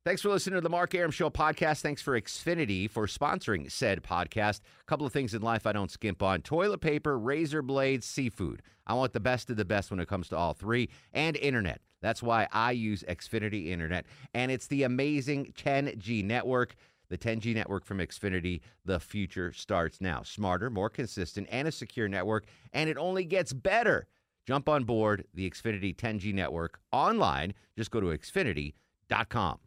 Thanks for listening to the Mark Arum Show podcast. Thanks for Xfinity for sponsoring said podcast. A couple of things in life I don't skimp on. Toilet paper, razor blades, seafood. I want the best of the best when it comes to all three. And internet. That's why I use Xfinity Internet. And it's the amazing 10G network. The 10G network from Xfinity. The future starts now. Smarter, more consistent, and a secure network. And it only gets better. Jump on board the Xfinity 10G network online. Just go to Xfinity.com.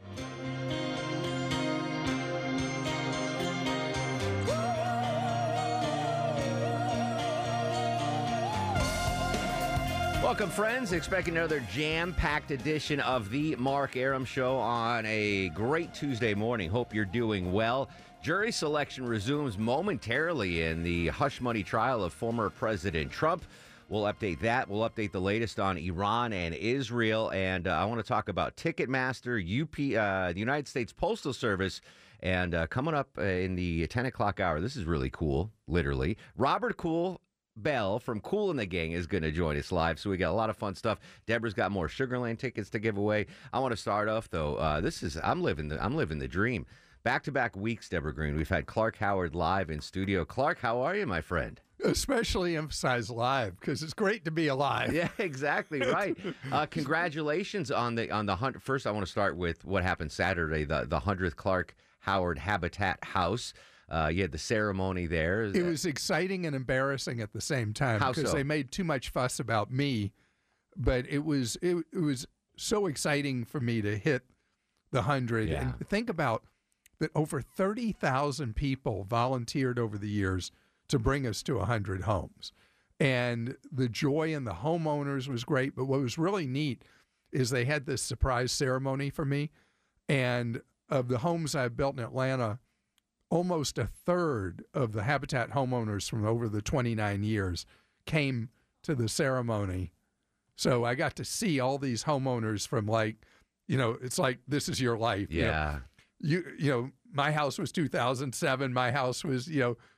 Welcome, friends. Expecting another jam-packed edition of the Mark Arum Show on a great Tuesday morning. Hope you're doing well. Jury selection resumes momentarily in the hush money trial of former President Trump. We'll update that. We'll update the latest on Iran and Israel. And I want to talk about Ticketmaster, the United States Postal Service. And coming up in the 10 o'clock hour, this is really cool, literally. Robert Bell from Kool and the Gang is going to join us live. So we got a lot of fun stuff. Deborah's got more Sugarland tickets to give away. I want to start off, though. I'm living the dream. Back-to-back weeks, Deborah Green. We've had Clark Howard live in studio. Clark, how are you, my friend? Especially emphasize live because it's great to be alive. Yeah, exactly right. Congratulations on the hunt. First, I want to start with what happened Saturday, the 100th Clark Howard Habitat House. You had the ceremony there. It was exciting and embarrassing at the same time because they made too much fuss about me, but it was so exciting for me to hit the 100. Yeah. And think about that, over 30,000 people volunteered over the years to bring us to 100 homes. And the joy in the homeowners was great. But what was really neat is they had this surprise ceremony for me. And of the homes I've built in Atlanta, almost a third of the Habitat homeowners from over the 29 years came to the ceremony. So I got to see all these homeowners from it's like, this is your life. Yeah. You know, my house was 2007. My house was,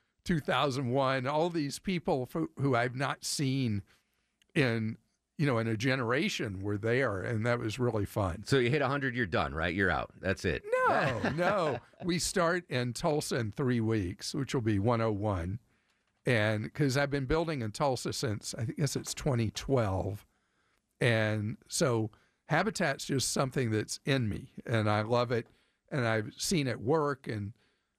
2001. All these people who I've not seen in a generation were there, and that was really fun. So you hit 100, you're done, right? You're out. That's it. No. We start in Tulsa in 3 weeks, which will be 101. And because I've been building in Tulsa since, I guess it's 2012. And so Habitat's just something that's in me, and I love it. And I've seen it work and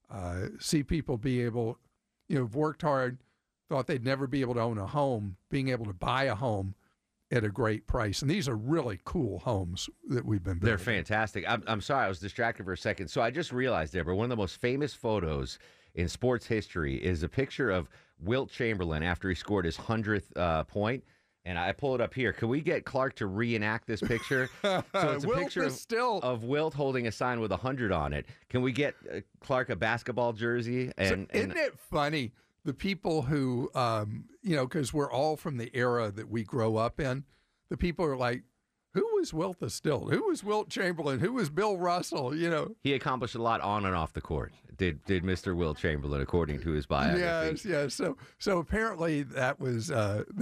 see people be able, have worked hard, thought they'd never be able to own a home, being able to buy a home at a great price. And these are really cool homes that we've been building. They're fantastic. I'm sorry, I was distracted for a second. So I just realized, Deborah, one of the most famous photos in sports history is a picture of Wilt Chamberlain after he scored his 100th point. And I pull it up here. Can we get Clark to reenact this picture? So it's a picture of Wilt holding a sign with 100 on it. Can we get Clark a basketball jersey? Isn't it funny? The people who, because we're all from the era that we grow up in, the people are like, who was Wilt the Still? Who was Wilt Chamberlain? Who was Bill Russell? He accomplished a lot on and off the court. Did Mr. Wilt Chamberlain, according to his biography? Yes. So apparently that was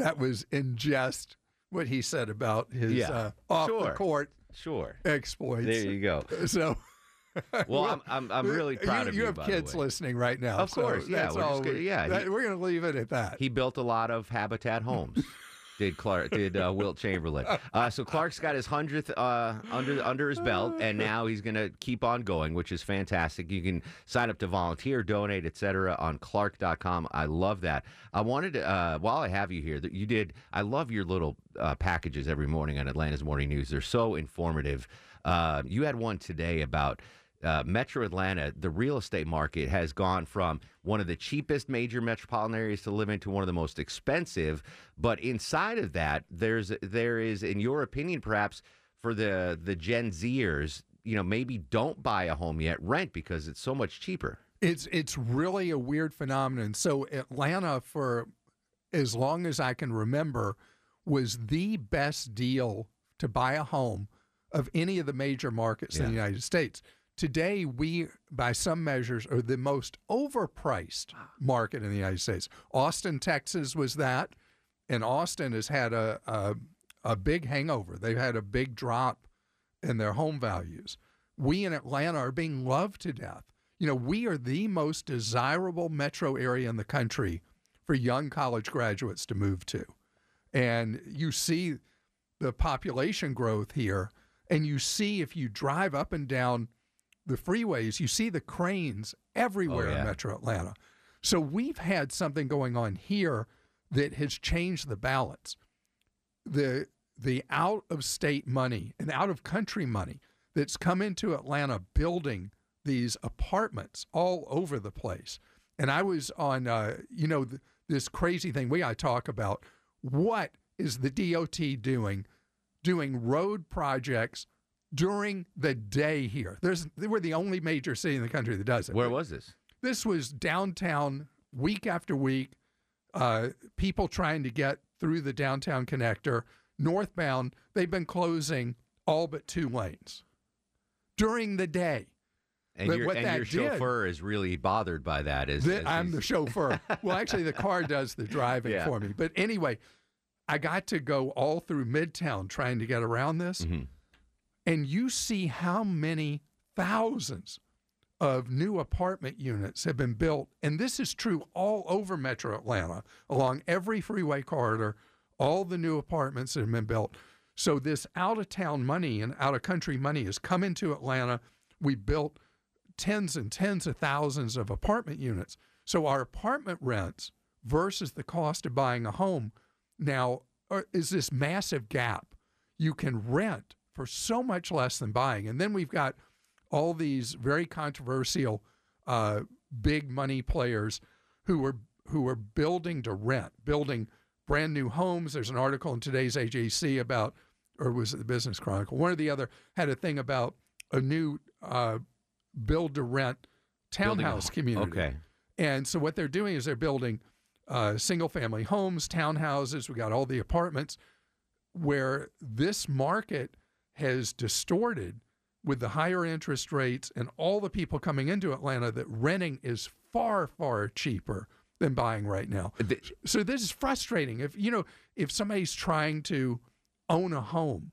in jest what he said about his off the court exploits. There you go. So. Well, I'm really proud of you. You have kids listening right now. Of course, yeah. We're going to leave it at that. He built a lot of Habitat homes. Did Wilt Chamberlain. So Clark's got his 100th under his belt, and now he's going to keep on going, which is fantastic. You can sign up to volunteer, donate, etc. on Clark.com. I love that. I wanted to, while I have you here, I love your little packages every morning on Atlanta's Morning News. They're so informative. You had one today about Metro Atlanta. The real estate market has gone from one of the cheapest major metropolitan areas to live in to one of the most expensive. But inside of that, there is, in your opinion, perhaps for the Gen Zers, maybe don't buy a home yet, rent because it's so much cheaper. It's really a weird phenomenon. So Atlanta, for as long as I can remember, was the best deal to buy a home of any of the major markets in the United States. Today, we, by some measures, are the most overpriced market in the United States. Austin, Texas was that, and Austin has had a big hangover. They've had a big drop in their home values. we in Atlanta are being loved to death. We are the most desirable metro area in the country for young college graduates to move to. And you see the population growth here, and you see if you drive up and down the freeways, you see the cranes everywhere in Metro Atlanta. So we've had something going on here that has changed the balance. The out-of-state money and out-of-country money that's come into Atlanta building these apartments all over the place. And I was on, this crazy thing we got to talk about. What is the DOT doing road projects during the day here? We're the only major city in the country that does it. Where was this? This was downtown week after week, people trying to get through the downtown connector. Northbound, they've been closing all but 2 lanes during the day. And your chauffeur is really bothered by that. I'm the chauffeur. Well, actually, the car does the driving for me. But anyway, I got to go all through Midtown trying to get around this. Mm-hmm. And you see how many thousands of new apartment units have been built. And this is true all over Metro Atlanta, along every freeway corridor, all the new apartments that have been built. So this out-of-town money and out-of-country money has come into Atlanta. We built tens and tens of thousands of apartment units. So our apartment rents versus the cost of buying a home now is this massive gap. You can rent for so much less than buying. And then we've got all these very controversial big money players who are building to rent, building brand new homes. There's an article in today's AJC about, or was it the Business Chronicle? One or the other had a thing about a new build-to-rent townhouse community. Okay. And so what they're doing is they're building single-family homes, townhouses. We got all the apartments where this market has distorted with the higher interest rates and all the people coming into Atlanta that renting is far, far cheaper than buying right now. So this is frustrating. If somebody's trying to own a home,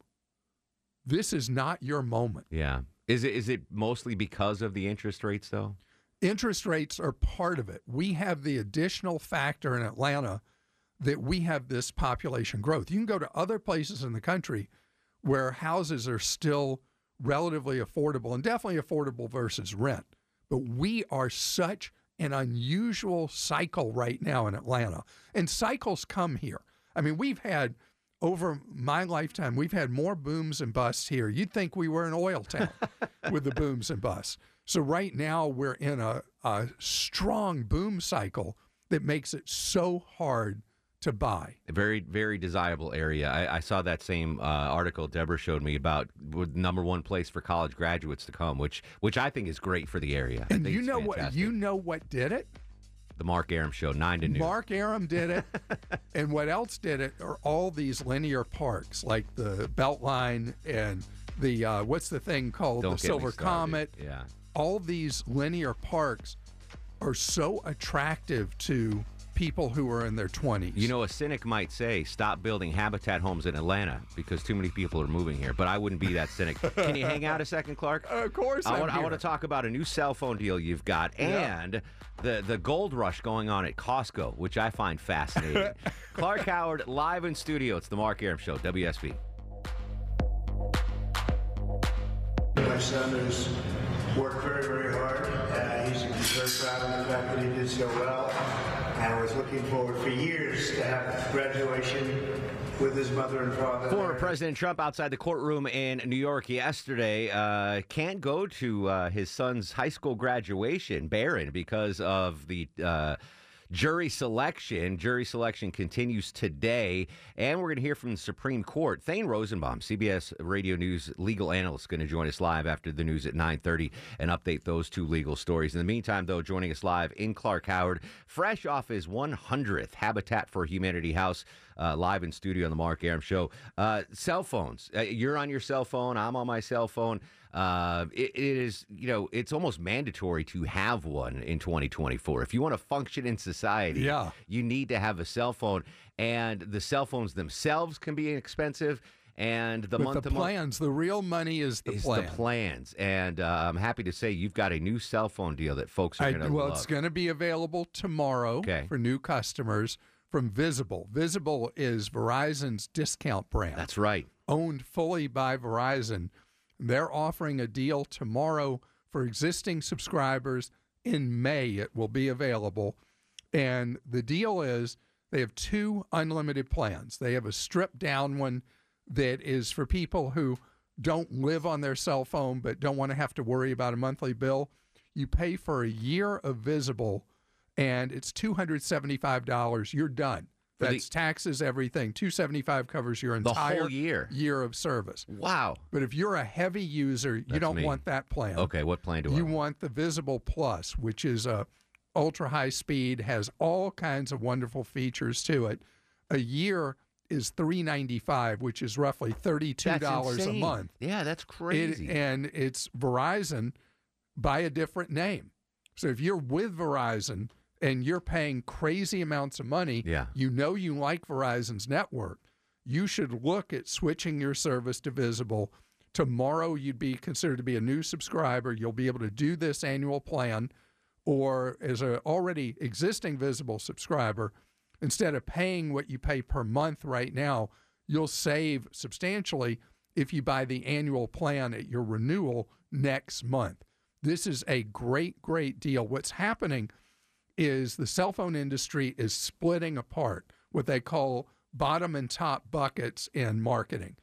this is not your moment. Yeah. Is it mostly because of the interest rates, though? Interest rates are part of it. We have the additional factor in Atlanta that we have this population growth. You can go to other places in the country where houses are still relatively affordable, and definitely affordable versus rent. But we are such an unusual cycle right now in Atlanta. And cycles come here. I mean, we've had, over my lifetime, we've had more booms and busts here. You'd think we were an oil town with the booms and busts. So right now we're in a strong boom cycle that makes it so hard to buy. A very, very desirable area. I saw that same article Deborah showed me about number one place for college graduates to come, which I think is great for the area. And you know what did it? The Mark Arum Show, 9 to noon. Mark Arum did it. And what else did it are all these linear parks like the Beltline and the, what's the thing called? The Silver Comet. Yeah. All these linear parks are so attractive to people who are in their 20s. You know, a cynic might say, stop building habitat homes in Atlanta because too many people are moving here. But I wouldn't be that cynic. Can you hang out a second, Clark? Of course I want to talk about a new cell phone deal you've got and the gold rush going on at Costco, which I find fascinating. Clark Howard, live in studio. It's the Mark Arum Show, WSB. My son has worked very, very hard. He's very proud of the fact that he did so well. And I was looking forward for years to have graduation with his mother and father. Former President Trump outside the courtroom in New York yesterday can't go to his son's high school graduation, Barron, because of the jury selection. Jury selection continues today, and we're going to hear from the Supreme Court. Thane Rosenbaum, CBS Radio News legal analyst, going to join us live after the news at 9:30 and update those two legal stories. In the meantime, though, joining us live in Clark Howard, fresh off his 100th Habitat for Humanity house, live in studio on the Mark Arum Show. Cell phones. You're on your cell phone. I'm on my cell phone. It is, it's almost mandatory to have one in 2024. If you want to function in society, you need to have a cell phone. And the cell phones themselves can be expensive. And the But the plans, the real money is the plan. The plans. And I'm happy to say you've got a new cell phone deal that folks are going to love. Well, it's going to be available tomorrow for new customers from Visible. Visible is Verizon's discount brand. That's right. Owned fully by Verizon. They're offering a deal tomorrow for existing subscribers. In May, it will be available. And the deal is they have 2 unlimited plans. They have a stripped-down one that is for people who don't live on their cell phone but don't want to have to worry about a monthly bill. You pay for a year of Visible, and it's $275. You're done. That's taxes, everything. $275 covers your entire whole year of service. Wow. But if you're a heavy user, you don't want that plan. Okay, what plan do I want? You want the Visible Plus, which is a ultra high speed, has all kinds of wonderful features to it. A year is $395, which is roughly $32 a month. Yeah, that's crazy. And it's Verizon by a different name. So if you're with Verizon and you're paying crazy amounts of money, you know you like Verizon's network, you should look at switching your service to Visible. Tomorrow you'd be considered to be a new subscriber. You'll be able to do this annual plan, or as an already existing Visible subscriber, instead of paying what you pay per month right now, you'll save substantially if you buy the annual plan at your renewal next month. This is a great, great deal. What's happening is the cell phone industry is splitting apart, what they call bottom and top buckets in marketing.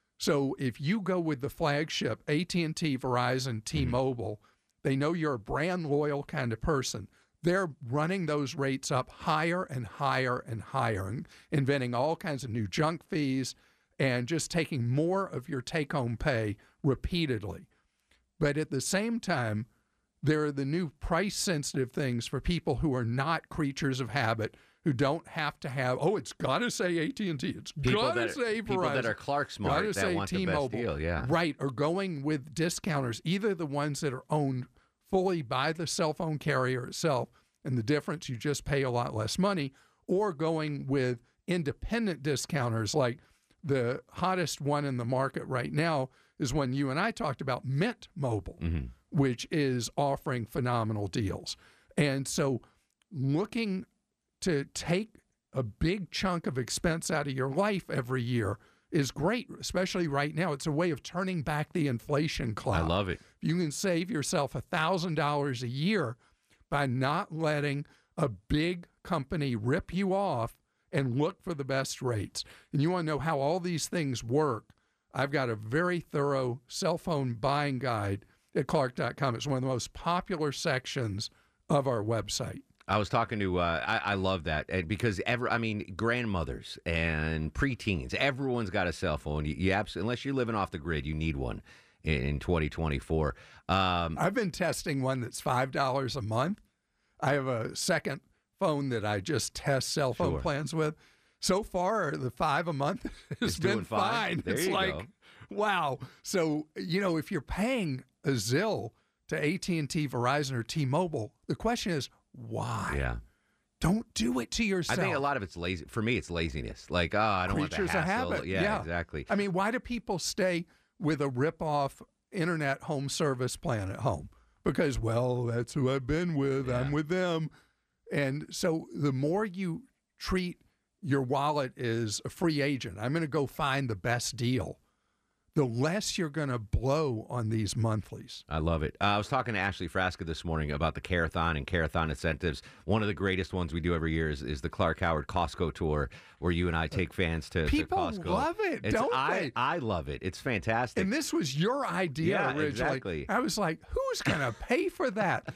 So if you go with the flagship, AT&T, Verizon, T-Mobile, they know you're a brand loyal kind of person. They're running those rates up higher and higher and higher, and inventing all kinds of new junk fees and just taking more of your take-home pay repeatedly. But at the same time, there are the new price-sensitive things for people who are not creatures of habit, who don't have to have, it's got to say AT&T, it's got to say Verizon. People that are Clark smart, that want the best deal, Right, or going with discounters, either the ones that are owned fully by the cell phone carrier itself, and the difference, you just pay a lot less money, or going with independent discounters. Like the hottest one in the market right now is one you and I talked about, Mint Mobile, which is offering phenomenal deals. And so looking to take a big chunk of expense out of your life every year is great, especially right now. It's a way of turning back the inflation cloud. I love it. You can save yourself $1,000 a year by not letting a big company rip you off and look for the best rates. And you want to know how all these things work, I've got a very thorough cell phone buying guide at Clark.com. It's one of the most popular sections of our website. I was talking to, I love that, and because grandmothers and preteens, everyone's got a cell phone. You absolutely, unless you're living off the grid, you need one in 2024. I've been testing one that's $5 a month. I have a second phone that I just test cell phone plans with. So far, the $5 a month has been fine. There it's like, go. Wow. So, if you're paying a Zill to AT&T, Verizon, or T-Mobile, the question is, why? Yeah. Don't do it to yourself. I think a lot of it's lazy. For me, it's laziness. Like, I don't want the hassle. Creatures of habit. Yeah, exactly. I mean, why do people stay with a rip-off internet home service plan at home? Because, that's who I've been with. Yeah. I'm with them. And so the more you treat your wallet as a free agent, I'm going to go find the best deal, the less you're going to blow on these monthlies. I love it. I was talking to Ashley Frasca this morning about the Carathon and Carathon incentives. One of the greatest ones we do every year is the Clark Howard Costco tour, where you and I take fans to Costco. People love it, don't they? I love it. It's fantastic. And this was your idea originally. Exactly. I was like, who's going to pay for that?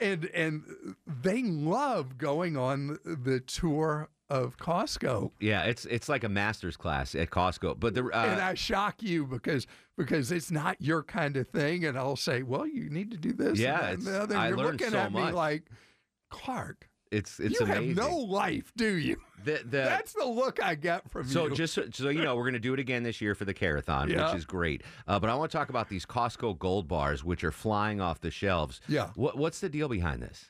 And they love going on the tour of Costco. Yeah, it's like a master's class at Costco. But and I shock you because it's not your kind of thing, and I'll say, well, you need to do this. Yeah, and the other. I You're learned looking so at me much. like, Clark, it's you amazing. have no life, do you? That's the look I get from so you. Just so you know, we're going to do it again this year for the Carathon, which is great. But I want to talk about these Costco Gold Bars, which are flying off the shelves. Yeah. What's the deal behind this?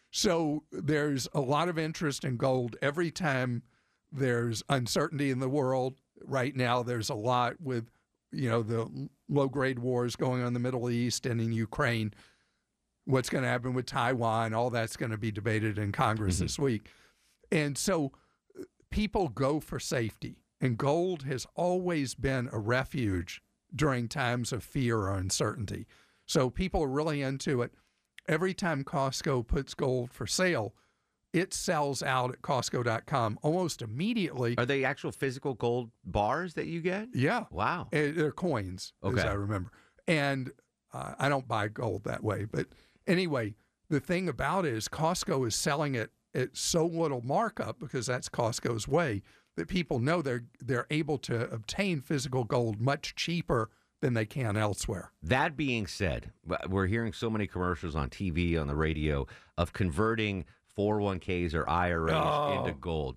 So there's a lot of interest in gold. Every time there's uncertainty in the world, right now there's a lot with, the low-grade wars going on in the Middle East and in Ukraine. What's going to happen with Taiwan? All that's going to be debated in Congress this week. And so people go for safety. And gold has always been a refuge during times of fear or uncertainty. So people are really into it. Every time Costco puts gold for sale, it sells out at Costco.com almost immediately. Are they actual physical gold bars that you get? Yeah. Wow. They're coins, as I remember. And I don't buy gold that way. But anyway, the thing about it is Costco is selling it at so little markup, because that's Costco's way, that people know they're able to obtain physical gold much cheaper than they can elsewhere. That being said, we're hearing so many commercials on TV, on the radio, of converting 401ks or IRAs into gold.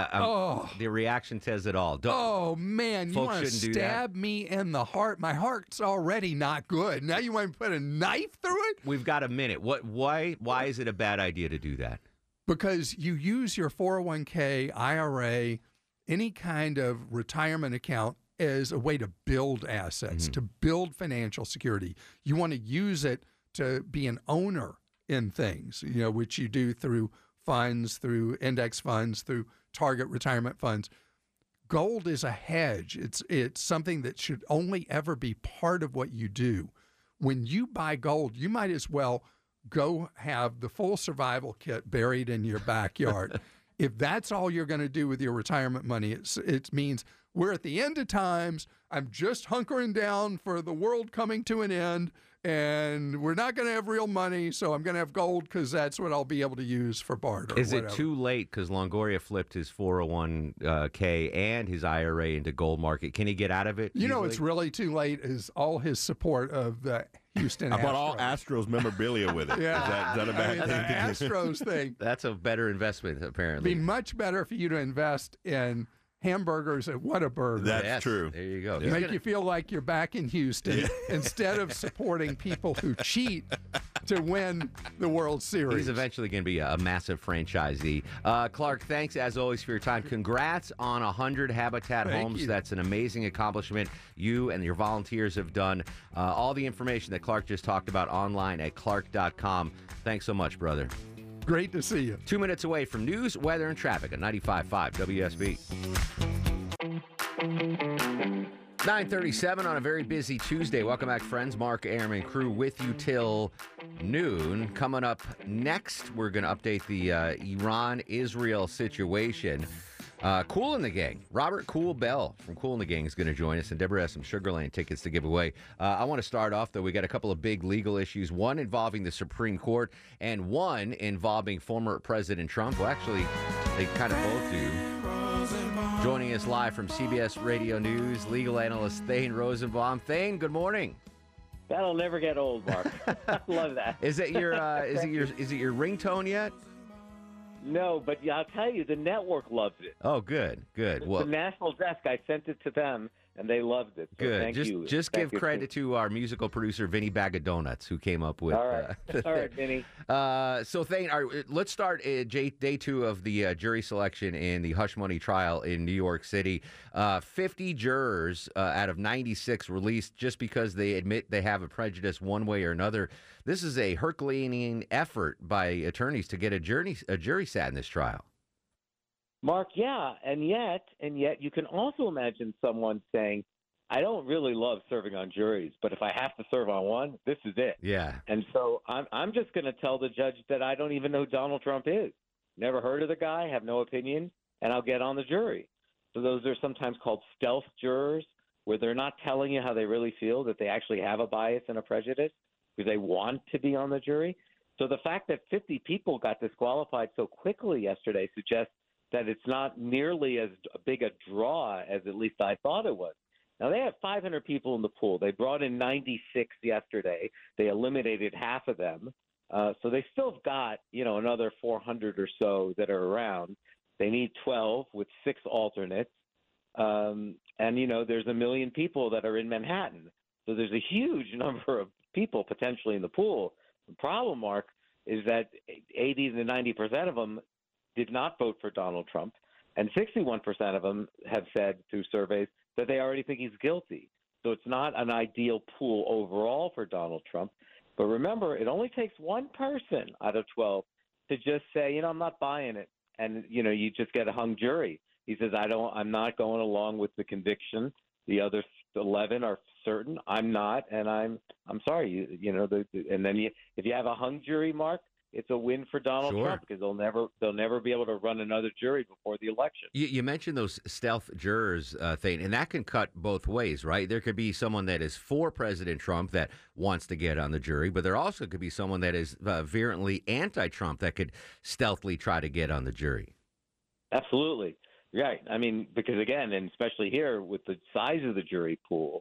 The reaction says it all. Man, you want to stab me in the heart? My heart's already not good. Now you want to put a knife through it? We've got a minute. Why is it a bad idea to do that? Because you use your 401k, IRA, any kind of retirement account as a way to build assets, to build financial security. You want to use it to be an owner in things, which you do through funds, through index funds, through target retirement funds. Gold is a hedge. It's something that should only ever be part of what you do. When you buy gold, you might as well go have the full survival kit buried in your backyard. If that's all you're going to do with your retirement money, it means we're at the end of times. I'm just hunkering down for the world coming to an end, and we're not going to have real money, so I'm going to have gold because that's what I'll be able to use for barter. Is it too late because Longoria flipped his 401k and his IRA into gold market? Can he get out of it easily? It's really too late is all his support of the Houston Astros. I bought all Astros memorabilia with it. Yeah. Is that a bad thing? The Astros thing. That's a better investment, apparently. It'd be much better for you to invest in hamburgers at Whataburger. That's true. There you go. Make you feel like you're back in Houston instead of supporting people who cheat to win the World Series. He's eventually going to be a massive franchisee. Clark, thanks as always for your time. Congrats on 100 Habitat homes. You. That's an amazing accomplishment you and your volunteers have done. All the information that Clark just talked about online at clark.com. Thanks so much, brother. Great to see you. 2 minutes away from news, weather, and traffic at 95.5 WSB. 9:37 on a very busy Tuesday. Welcome back, friends. Mark Arum and crew with you till noon. Coming up next, we're going to update the Iran-Israel situation. Kool and the Gang, Robert Kool Bell from Kool and the Gang is going to join us, and Deborah has some Sugarland tickets to give away. I want to start off, though. We got a couple of big legal issues, one involving the Supreme Court and one involving former President Trump. Well, actually, they kind of both do. Joining us live from CBS Radio News, legal analyst Thane Rosenbaum. Thane, good morning. That'll never get old, Mark. I love that. Is it your is it your ringtone yet? No, but I'll tell you, the network loves it. Oh, good. Well, the National Desk, I sent it to them, and they loved it. So good. Thank you. Just give credit to our musical producer, Vinny Bag of Donuts, who came up with. All right, all right, Vinny. So, Thane, let's start day two of the jury selection in the Hush Money trial in New York City. 50 jurors out of 96 released just because they admit they have a prejudice one way or another. This is a Herculean effort by attorneys to get a jury sat in this trial. Mark, yeah, and yet you can also imagine someone saying, I don't really love serving on juries, but if I have to serve on one, this is it. Yeah. And so I'm just going to tell the judge that I don't even know who Donald Trump is. Never heard of the guy, have no opinion, and I'll get on the jury. So those are sometimes called stealth jurors, where they're not telling you how they really feel, that they actually have a bias and a prejudice, because they want to be on the jury. So the fact that 50 people got disqualified so quickly yesterday suggests that it's not nearly as big a draw as at least I thought it was. Now, they have 500 people in the pool. They brought in 96 yesterday. They eliminated half of them. So they still have got, another 400 or so that are around. They need 12 with 6 alternates. And, there's 1 million people that are in Manhattan. So there's a huge number of people potentially in the pool. The problem, Mark, is that 80 to 90% of them did not vote for Donald Trump. And 61% of them have said through surveys that they already think he's guilty. So it's not an ideal pool overall for Donald Trump. But remember, it only takes one person out of 12 to just say, I'm not buying it. And, you just get a hung jury. He says, I'm not going along with the conviction. The other 11 are certain. I'm not, and I'm sorry. And then if you have a hung jury, Mark, it's a win for Donald Trump because they'll never be able to run another jury before the election. You mentioned those stealth jurors thing, and that can cut both ways, right? There could be someone that is for President Trump that wants to get on the jury, but there also could be someone that is virulently anti-Trump that could stealthily try to get on the jury. Absolutely. Right. I mean, because again, and especially here with the size of the jury pool,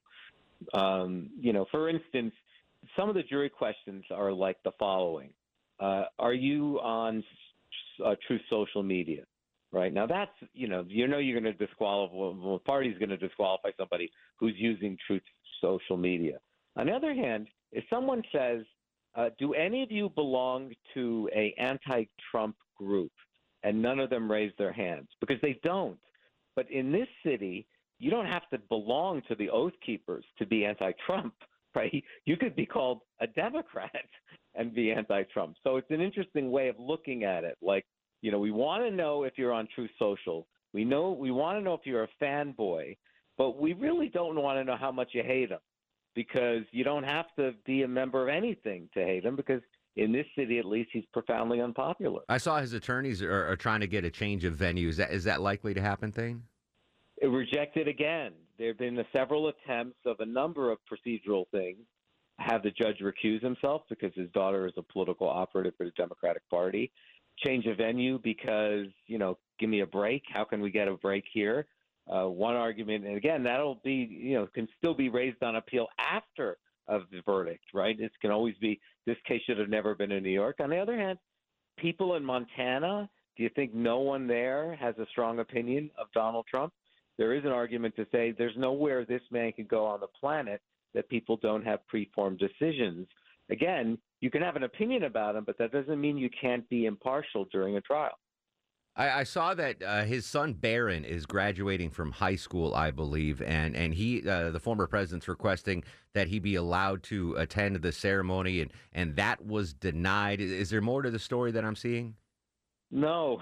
for instance, some of the jury questions are like the following. Are you on Truth Social media? Right. Now that's, you're going to disqualify, the party's going to disqualify somebody who's using Truth Social media. On the other hand, if someone says, do any of you belong to a anti-Trump group? And none of them raise their hands because they don't. But in this city, you don't have to belong to the Oath Keepers to be anti-Trump, right? You could be called a Democrat and be anti-Trump. So it's an interesting way of looking at it. Like, we want to know if you're on Truth Social. We want to know if you're a fanboy, but we really don't want to know how much you hate him because you don't have to be a member of anything to hate him because in this city, at least, he's profoundly unpopular. I saw his attorneys are trying to get a change of venue. Is that likely to happen, Thane? It rejected again. There have been several attempts of a number of procedural things. Have the judge recuse himself because his daughter is a political operative for the Democratic Party. Change of venue because, give me a break. How can we get a break here? One argument, and again, that'll be, can still be raised on appeal after of the verdict, right? It can always be, this case should have never been in New York. On the other hand, people in Montana, do you think no one there has a strong opinion of Donald Trump? There is an argument to say there's nowhere this man can go on the planet that people don't have preformed decisions. Again, you can have an opinion about him, but that doesn't mean you can't be impartial during a trial. I saw that his son Barron is graduating from high school, I believe, and he, the former president's requesting that he be allowed to attend the ceremony, and that was denied. Is there more to the story that I'm seeing? No.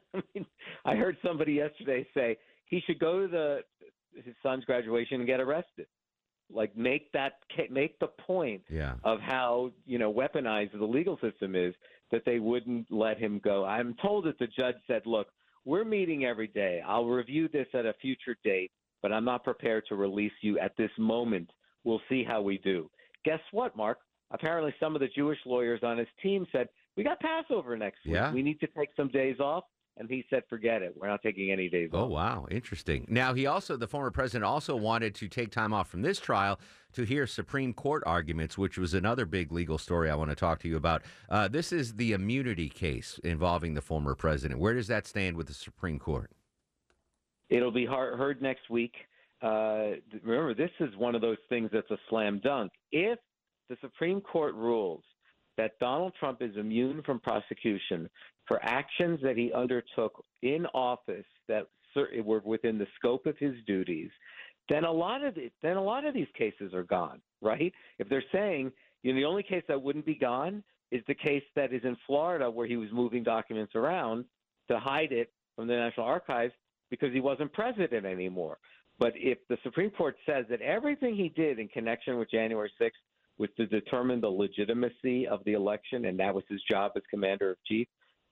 I heard somebody yesterday say he should go to his son's graduation and get arrested. Like make the point of how weaponized the legal system is that they wouldn't let him go. I'm told that the judge said, "Look, we're meeting every day. I'll review this at a future date, but I'm not prepared to release you at this moment. We'll see how we do." Guess what, Mark? Apparently, some of the Jewish lawyers on his team said, "We got Passover next week. We need to take some days off." And he said, forget it. We're not taking any days off. Oh, wow. Interesting. Now, the former president also wanted to take time off from this trial to hear Supreme Court arguments, which was another big legal story I want to talk to you about. This is the immunity case involving the former president. Where does that stand with the Supreme Court? It'll be heard next week. Remember, this is one of those things that's a slam dunk. If the Supreme Court rules that Donald Trump is immune from prosecution for actions that he undertook in office that were within the scope of his duties, then a lot of these cases are gone, right? If they're saying, the only case that wouldn't be gone is the case that is in Florida where he was moving documents around to hide it from the National Archives because he wasn't president anymore. But if the Supreme Court says that everything he did in connection with January 6th was to determine the legitimacy of the election, and that was his job as Commander-in-Chief,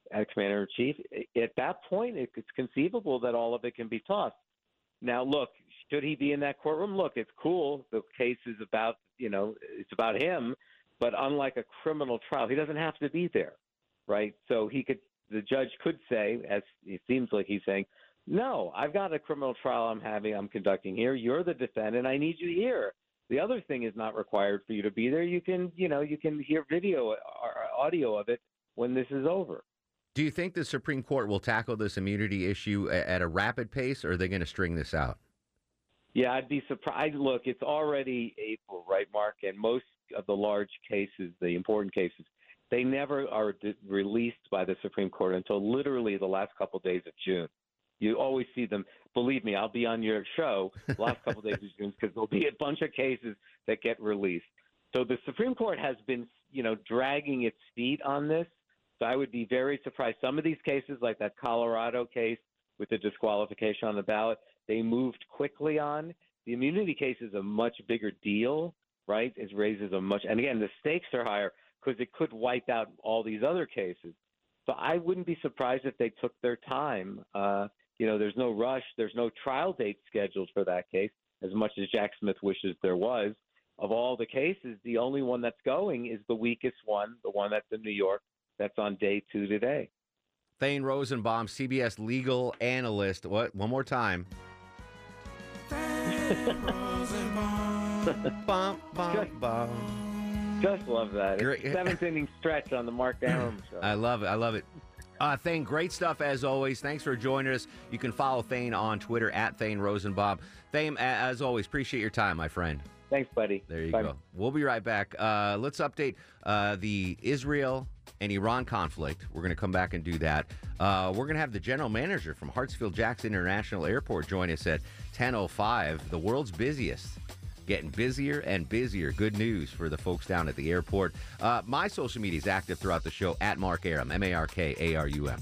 at that point, it's conceivable that all of it can be tossed. Now, look, should he be in that courtroom? Look, it's cool. The case is about, it's about him. But unlike a criminal trial, he doesn't have to be there, right? So the judge could say, as it seems like he's saying, no, I've got a criminal trial I'm conducting here. You're the defendant. I need you here. The other thing is not required for you to be there. You can hear video or audio of it when this is over. Do you think the Supreme Court will tackle this immunity issue at a rapid pace, or are they going to string this out? Yeah, I'd be surprised. Look, it's already April, right, Mark? And most of the large cases, the important cases, they never are released by the Supreme Court until literally the last couple of days of June. You always see them. Believe me, I'll be on your show the last couple of days of June because there'll be a bunch of cases that get released. So the Supreme Court has been, dragging its feet on this. So I would be very surprised. Some of these cases, like that Colorado case with the disqualification on the ballot, they moved quickly on. The immunity case is a much bigger deal, right? It raises and again, the stakes are higher because it could wipe out all these other cases. So I wouldn't be surprised if they took their time. There's no rush. There's no trial date scheduled for that case, as much as Jack Smith wishes there was. Of all the cases, the only one that's going is the weakest one, the one that's in New York, that's on day 2 today. Thane Rosenbaum, CBS legal analyst. What? One more time. Bum, bum, bum. Just love that. Great. It's 7th inning stretch on the Mark Arum show. I love it. Thane, great stuff as always. Thanks for joining us. You can follow Thane on Twitter at Thane Rosenbaum. Thane, as always, appreciate your time, my friend. Thanks, buddy. There you Bye. go. We'll be right back. Let's update the Israel and Iran conflict. We're going to come back and do that. We're going to have the general manager from Hartsfield-Jackson International Airport join us at 10:05. The world's busiest. Getting busier and busier. Good news for the folks down at the airport. My social media is active throughout the show at Mark Arum, MarkArum.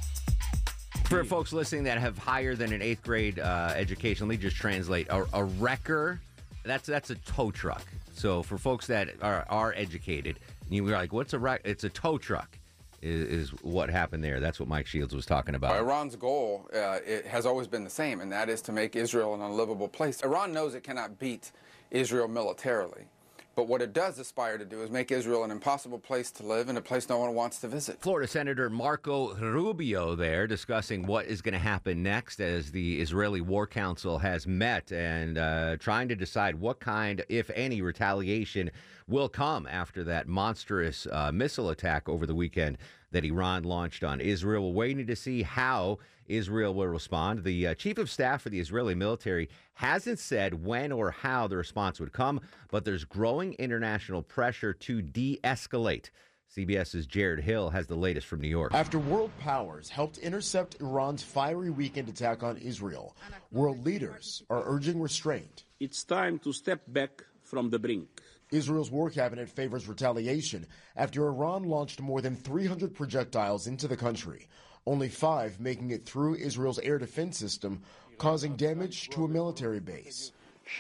For folks listening that have higher than an 8th grade education, let me just translate. A wrecker, that's a tow truck. So for folks that are educated, you were like, what's a wreck? It's a tow truck. Is what happened there. That's what Mike Shields was talking about. Iran's goal it has always been the same, and that is to make Israel an unlivable place. Iran knows it cannot beat Israel militarily, but what it does aspire to do is make Israel an impossible place to live and a place no one wants to visit. Florida Senator Marco Rubio there discussing what is going to happen next as the Israeli War Council has met and trying to decide what kind, if any, retaliation will come after that monstrous missile attack over the weekend that Iran launched on Israel. We're waiting to see how Israel will respond. The chief of staff for the Israeli military hasn't said when or how the response would come, but there's growing international pressure to de-escalate. CBS's Jared Hill has the latest from New York. After world powers helped intercept Iran's fiery weekend attack on Israel, world leaders are urging restraint. It's time to step back from the brink. Israel's war cabinet favors retaliation after Iran launched more than 300 projectiles into the country, only 5 making it through Israel's air defense system, causing damage to a military base.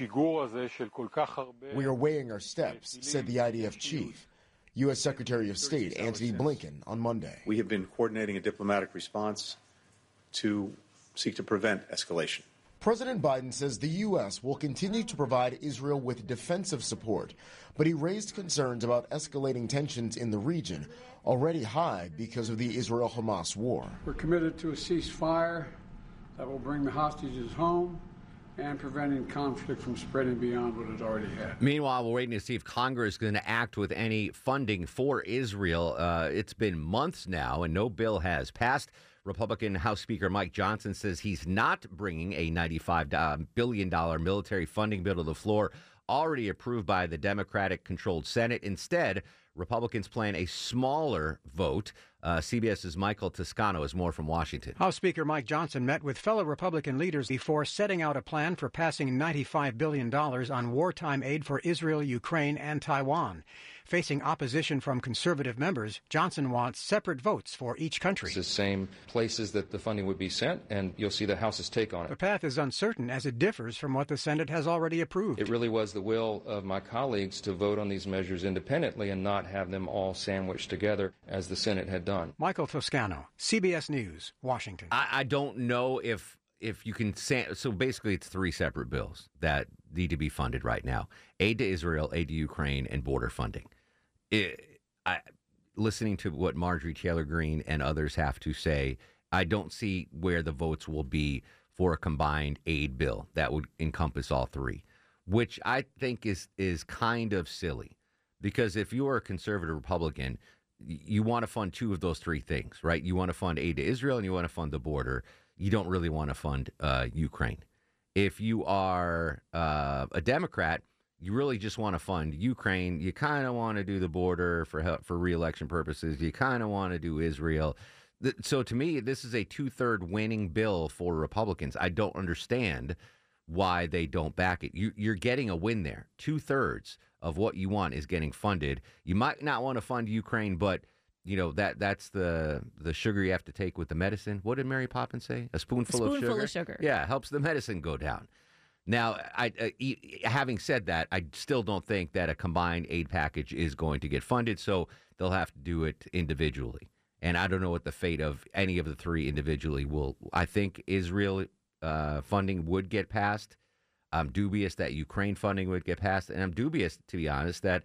We are weighing our steps, said the IDF chief. U.S. Secretary of State Antony Blinken on Monday. We have been coordinating a diplomatic response to seek to prevent escalation. President Biden says the U.S. will continue to provide Israel with defensive support, but he raised concerns about escalating tensions in the region, already high because of the Israel-Hamas war. We're committed to a ceasefire that will bring the hostages home and preventing conflict from spreading beyond what it already had. Meanwhile, we're waiting to see if Congress is going to act with any funding for Israel. It's been months now, and no bill has passed. Republican House Speaker Mike Johnson says he's not bringing a $95 billion military funding bill to the floor, already approved by the Democratic-controlled Senate. Instead, Republicans plan a smaller vote. CBS's Michael Toscano has more from Washington. House Speaker Mike Johnson met with fellow Republican leaders before setting out a plan for passing $95 billion on wartime aid for Israel, Ukraine, and Taiwan. Facing opposition from conservative members, Johnson wants separate votes for each country. It's the same places that the funding would be sent, and you'll see the House's take on it. The path is uncertain as it differs from what the Senate has already approved. It really was the will of my colleagues to vote on these measures independently and not have them all sandwiched together as the Senate had done. Michael Toscano, CBS News, Washington. I don't know if you can say, so basically it's 3 separate bills that need to be funded right now. Aid to Israel, aid to Ukraine, and border funding. Listening to what Marjorie Taylor Greene and others have to say, I don't see where the votes will be for a combined aid bill that would encompass all 3, which I think is kind of silly. Because if you are a conservative Republican, you want to fund 2 of those 3 things, right? You want to fund aid to Israel and you want to fund the border. You don't really want to fund Ukraine. If you are a Democrat, you really just want to fund Ukraine. You kind of want to do the border for re-election purposes. You kind of want to do Israel. So to me, this is a 2/3 winning bill for Republicans. I don't understand why they don't back it. You're getting a win there. 2/3 of what you want is getting funded. You might not want to fund Ukraine, but that's the sugar you have to take with the medicine. What did Mary Poppins say? A spoonful of sugar. Yeah, helps the medicine go down. Now, having said that, I still don't think that a combined aid package is going to get funded, so they'll have to do it individually. And I don't know what the fate of any of the three individually will. I think Israel funding would get passed. I'm dubious that Ukraine funding would get passed, and I'm dubious, to be honest, that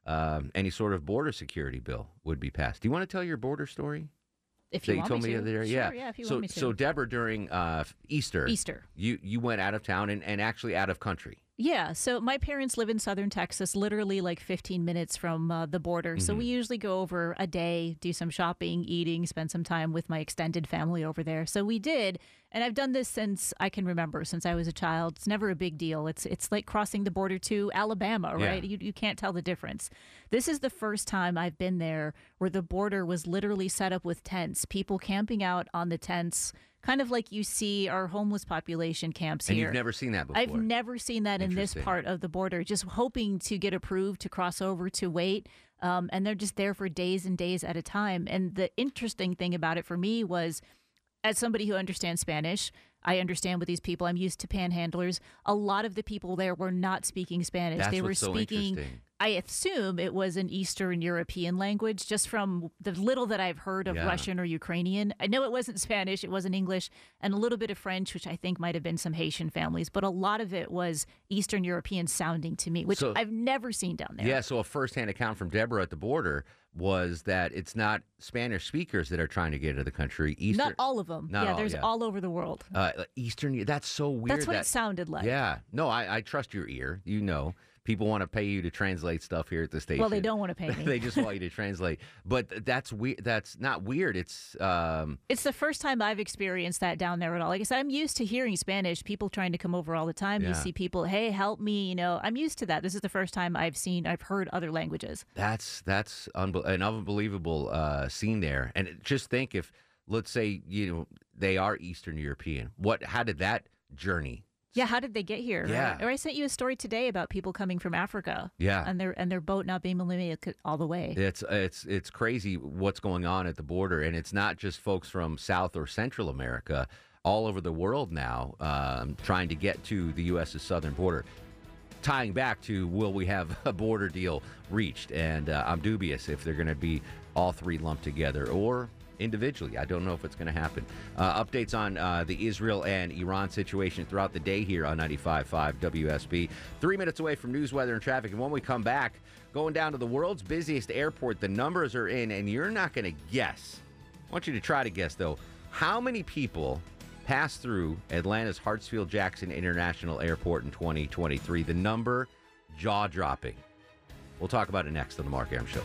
any sort of border security bill would be passed. Do you want to tell your border story? If you want told me to. There? Sure, yeah, if you want me to. So, Deborah, during Easter, you went out of town and actually out of country. Yeah, so my parents live in southern Texas, literally like 15 minutes from the border. So we usually go over a day, do some shopping, eating, spend some time with my extended family over there. So we did, and I've done this since I can remember, since I was a child. It's never a big deal. It's like crossing the border to Alabama, right? Yeah. You can't tell the difference. This is the first time I've been there where the border was literally set up with tents, people camping out on the tents, kind of like you see our homeless population camps here. And you've never seen that before? I've never seen that in this part of the border, just hoping to get approved to cross over to wait. And they're just there for days and days at a time. And the interesting thing about it for me was, as somebody who understands Spanish, I understand with these people. I'm used to panhandlers. A lot of the people there were not speaking Spanish. They were speaking, I assume it was an Eastern European language, just from the little that I've heard of Russian or Ukrainian. I know it wasn't Spanish, it wasn't English, and a little bit of French, which I think might have been some Haitian families. But a lot of it was Eastern European sounding to me, which I've never seen down there. Yeah, so a firsthand account from Deborah at the border was that it's not Spanish speakers that are trying to get into the country. Not all of them. There's all over the world. Eastern, that's so weird. That's what it sounded like. Yeah. No, I trust your ear. People want to pay you to translate stuff here at the station. Well, they don't want to pay me. They just want you to translate. But that's weird. That's not weird. It's the first time I've experienced that down there at all. Like I said, I'm used to hearing Spanish, people trying to come over all the time. Yeah. You see people, hey, help me. I'm used to that. This is the first time I've heard other languages. That's an unbelievable scene there. And just think if, let's say, they are Eastern European. How did that journey? Yeah, how did they get here? Yeah. Or I sent you a story today about people coming from Africa. Yeah. And their boat not being able to make it all the way. It's crazy what's going on at the border, and it's not just folks from South or Central America, all over the world now, trying to get to the U.S.'s southern border. Tying back to, will we have a border deal reached? And I'm dubious if they're going to be all three lumped together or individually. I don't know if it's going to happen. Updates on the Israel and Iran situation throughout the day here on 95.5 WSB. 3 minutes away from news, weather, and traffic. And when we come back, going down to the world's busiest airport, the numbers are in, and you're not going to guess. I want you to try to guess, though, how many people passed through Atlanta's Hartsfield-Jackson International Airport in 2023. The number, jaw-dropping. We'll talk about it next on the Mark Arum Show.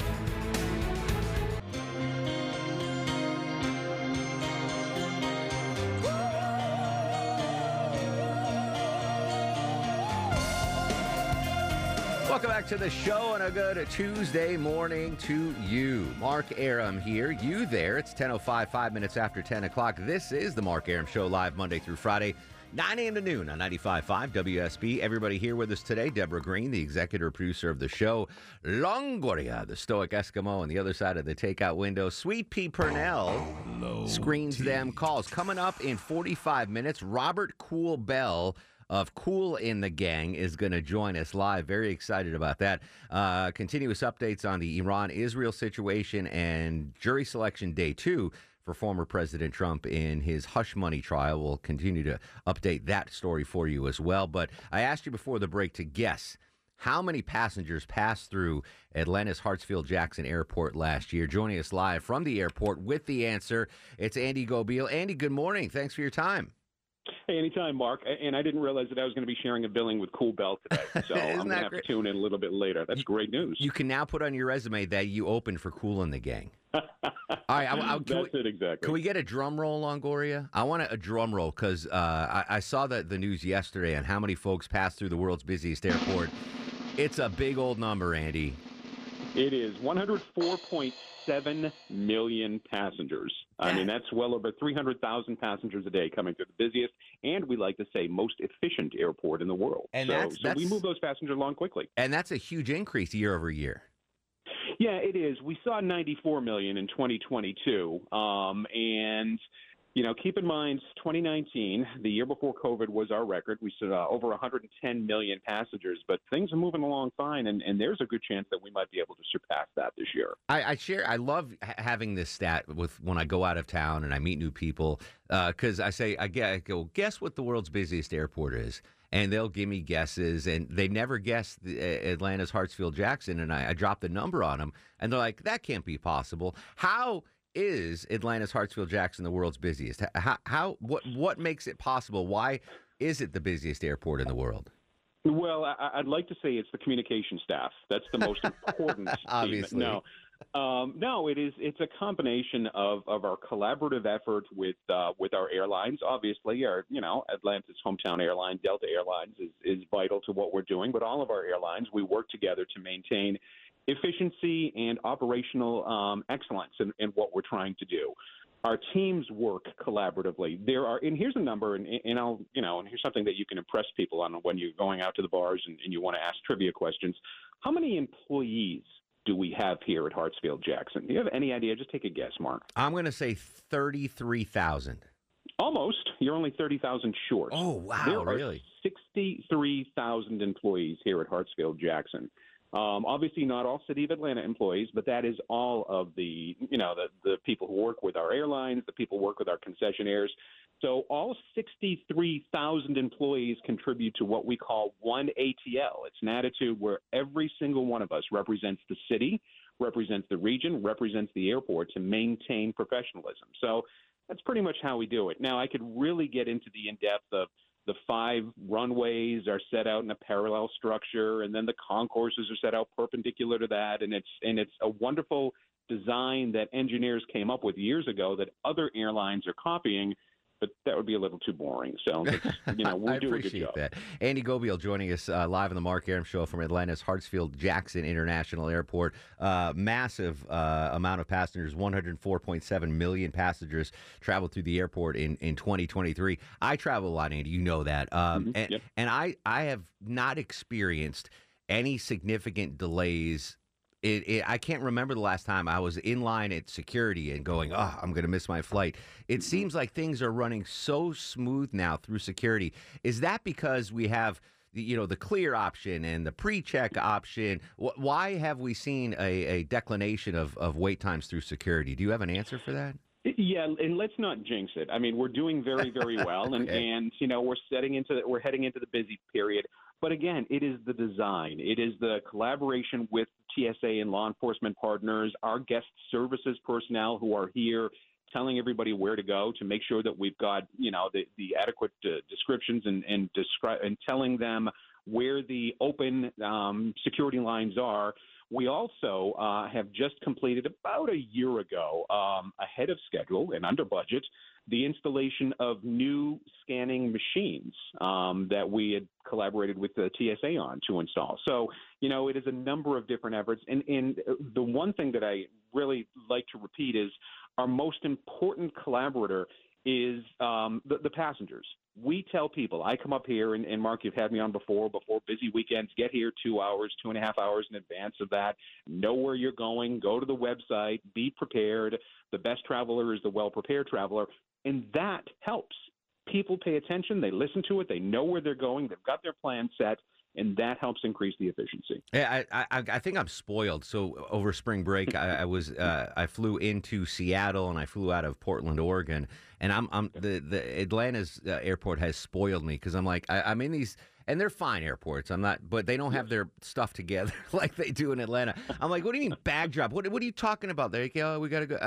Welcome back to the show and a good Tuesday morning to you. Mark Arum here, you there. It's 10:05, 5 minutes after 10 o'clock. This is the Mark Arum Show, live Monday through Friday, 9 a.m. to noon on 95.5 WSB. Everybody here with us today, Deborah Green, the executive producer of the show, Longoria, the stoic Eskimo on the other side of the takeout window, Sweet Pea Purnell screens them calls. Coming up in 45 minutes, Robert Cool Bell of Cool in the Gang is going to join us live. Very excited about that. Continuous updates on the Iran-Israel situation and jury selection day 2 for former President Trump in his hush money trial. We'll continue to update that story for you as well. But I asked you before the break to guess how many passengers passed through Atlanta's Hartsfield-Jackson Airport last year. Joining us live from the airport with the answer, it's Andy Gobeil. Andy, good morning. Thanks for your time. Hey, anytime, Mark. And I didn't realize that I was going to be sharing a billing with Cool Bell today. So I'm going to have to tune in a little bit later. That's great news. You can now put on your resume that you opened for Cool in the Gang. All right. That's it, exactly. Can we get a drum roll, Longoria? I want a drum roll because I saw the news yesterday on how many folks passed through the world's busiest airport. It's a big old number, Andy. It is 104.7 million passengers. I mean, that's well over 300,000 passengers a day coming through the busiest, and we like to say most efficient airport in the world. And so we move those passengers along quickly. And that's a huge increase year over year. Yeah, it is. We saw 94 million in 2022, and keep in mind, 2019, the year before COVID, was our record. We saw over 110 million passengers, but things are moving along fine, and there's a good chance that we might be able to surpass that this year. I love having this stat when I go out of town and I meet new people, because I go, guess what the world's busiest airport is? And they'll give me guesses, and they never guessed Atlanta's Hartsfield-Jackson, and I dropped the number on them, and they're like, that can't be possible. How is Atlanta's Hartsfield-Jackson the world's busiest? What makes it possible? Why is it the busiest airport in the world? Well, I'd like to say it's the communication staff. That's the most important. Obviously. No, it is. It's a combination of our collaborative effort with our airlines. Obviously, Atlanta's hometown airline, Delta Airlines, is vital to what we're doing. But all of our airlines, we work together to maintain efficiency and operational excellence in what we're trying to do. Our teams work collaboratively. And here's a number, and here's something that you can impress people on when you're going out to the bars and you want to ask trivia questions. How many employees do we have here at Hartsfield-Jackson? Do you have any idea? Just take a guess, Mark. I'm going to say 33,000. Almost. You're only 30,000 short. Oh, wow, there really? Are 63,000 employees here at Hartsfield-Jackson. Obviously not all City of Atlanta employees, but that is all of the people who work with our airlines, the people who work with our concessionaires. So all 63,000 employees contribute to what we call one ATL. It's an attitude where every single one of us represents the city, represents the region, represents the airport to maintain professionalism. So that's pretty much how we do it. Now, I could really get into the in-depth of the 5 runways are set out in a parallel structure, and then the concourses are set out perpendicular to that, and it's a wonderful design that engineers came up with years ago that other airlines are copying. But that would be a little too boring. So, we do a good job. I appreciate that. Andy Gobiel joining us live on the Mark Arum Show from Atlanta's Hartsfield-Jackson International Airport. Massive amount of passengers, 104.7 million passengers traveled through the airport in 2023. I travel a lot, Andy. You know that. And I have not experienced any significant delays. I can't remember the last time I was in line at security and going, I'm going to miss my flight. It seems like things are running so smooth now through security. Is that because we have, the clear option and the pre-check option? Why have we seen a declination of wait times through security? Do you have an answer for that? Yeah, and let's not jinx it. I mean, we're doing very, very well, Okay. and we're heading into the busy period. But again, it is the design. It is the collaboration with TSA and law enforcement partners, our guest services personnel who are here telling everybody where to go to make sure that we've got, the adequate descriptions and telling them where the open security lines are. We also have just completed about a year ago, ahead of schedule and under budget, the installation of new scanning machines that we had collaborated with the TSA on to install. So, it is a number of different efforts. And the one thing that I really like to repeat is our most important collaborator is the passengers. We tell people, I come up here, and Mark, you've had me on before busy weekends, get here 2 hours, 2.5 hours in advance of that, know where you're going, go to the website, be prepared. The best traveler is the well-prepared traveler, and that helps. People pay attention, they listen to it, they know where they're going, they've got their plan set, and that helps increase the efficiency. Yeah, I think I'm spoiled. So over spring break, I flew into Seattle and I flew out of Portland, Oregon, and the Atlanta's airport has spoiled me because I'm like I'm in these. And they're fine airports. But they don't have their stuff together like they do in Atlanta. I'm like, what do you mean bag drop? What are you talking about? They're like, oh, we got to go.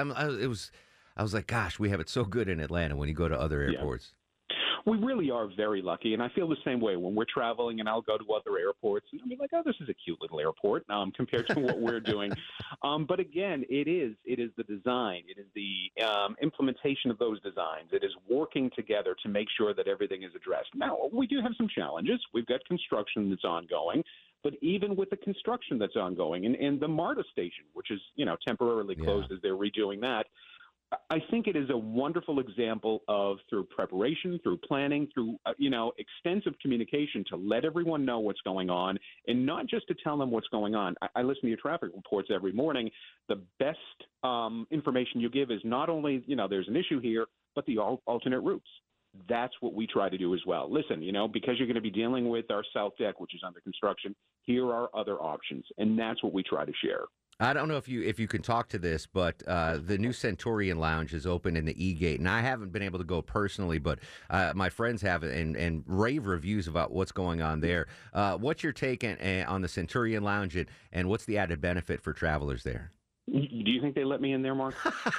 I was like, gosh, we have it so good in Atlanta when you go to other airports. We really are very lucky, and I feel the same way when we're traveling and I'll go to other airports and I'll be like, oh, this is a cute little airport compared to what we're doing. But again, it is the design. It is the implementation of those designs. It is working together to make sure that everything is addressed. Now, we do have some challenges. We've got construction that's ongoing. but even with the construction that's ongoing and the MARTA station, which is, temporarily closed as they're redoing that, I think it is a wonderful example of, through preparation, through planning, through, extensive communication, to let everyone know what's going on, and not just to tell them what's going on. I listen to your traffic reports every morning. The best information you give is not only, there's an issue here, but the alternate routes. That's what we try to do as well. Listen, because you're going to be dealing with our south deck, which is under construction, here are other options, and that's what we try to share. I don't know if you can talk to this, but the new Centurion Lounge is open in the E-Gate, and I haven't been able to go personally, but my friends have, and rave reviews about what's going on there. What's your take on the Centurion Lounge, and what's the added benefit for travelers there? Do you think they let me in there, Mark?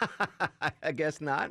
I guess not.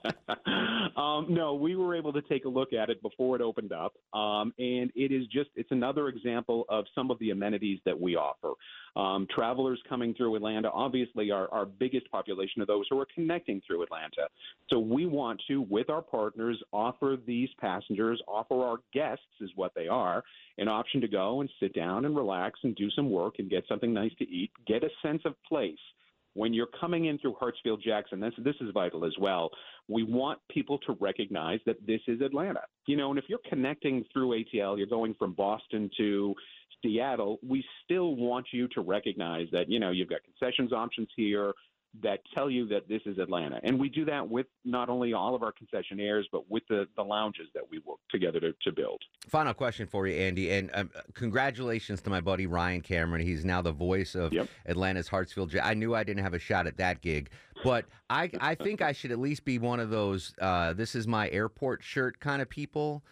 No, we were able to take a look at it before it opened up, and it's another example of some of the amenities that we offer. Travelers coming through Atlanta, obviously our biggest population of those who are connecting through Atlanta. So we want to, with our partners, offer these passengers, offer our guests, is what they are, an option to go and sit down and relax and do some work and get something nice to eat, get a sense of place. When you're coming in through Hartsfield-Jackson, this is vital as well. We want people to recognize that this is Atlanta. And if you're connecting through ATL, you're going from Boston to Seattle, we still want you to recognize that, you've got concessions options here that tell you that this is Atlanta. And we do that with not only all of our concessionaires, but with the lounges that we work together to build. Final question for you, Andy, and congratulations to my buddy Ryan Cameron. He's now the voice of Atlanta's Hartsfield. I knew I didn't have a shot at that gig, but I think I should at least be one of those this is my airport shirt kind of people.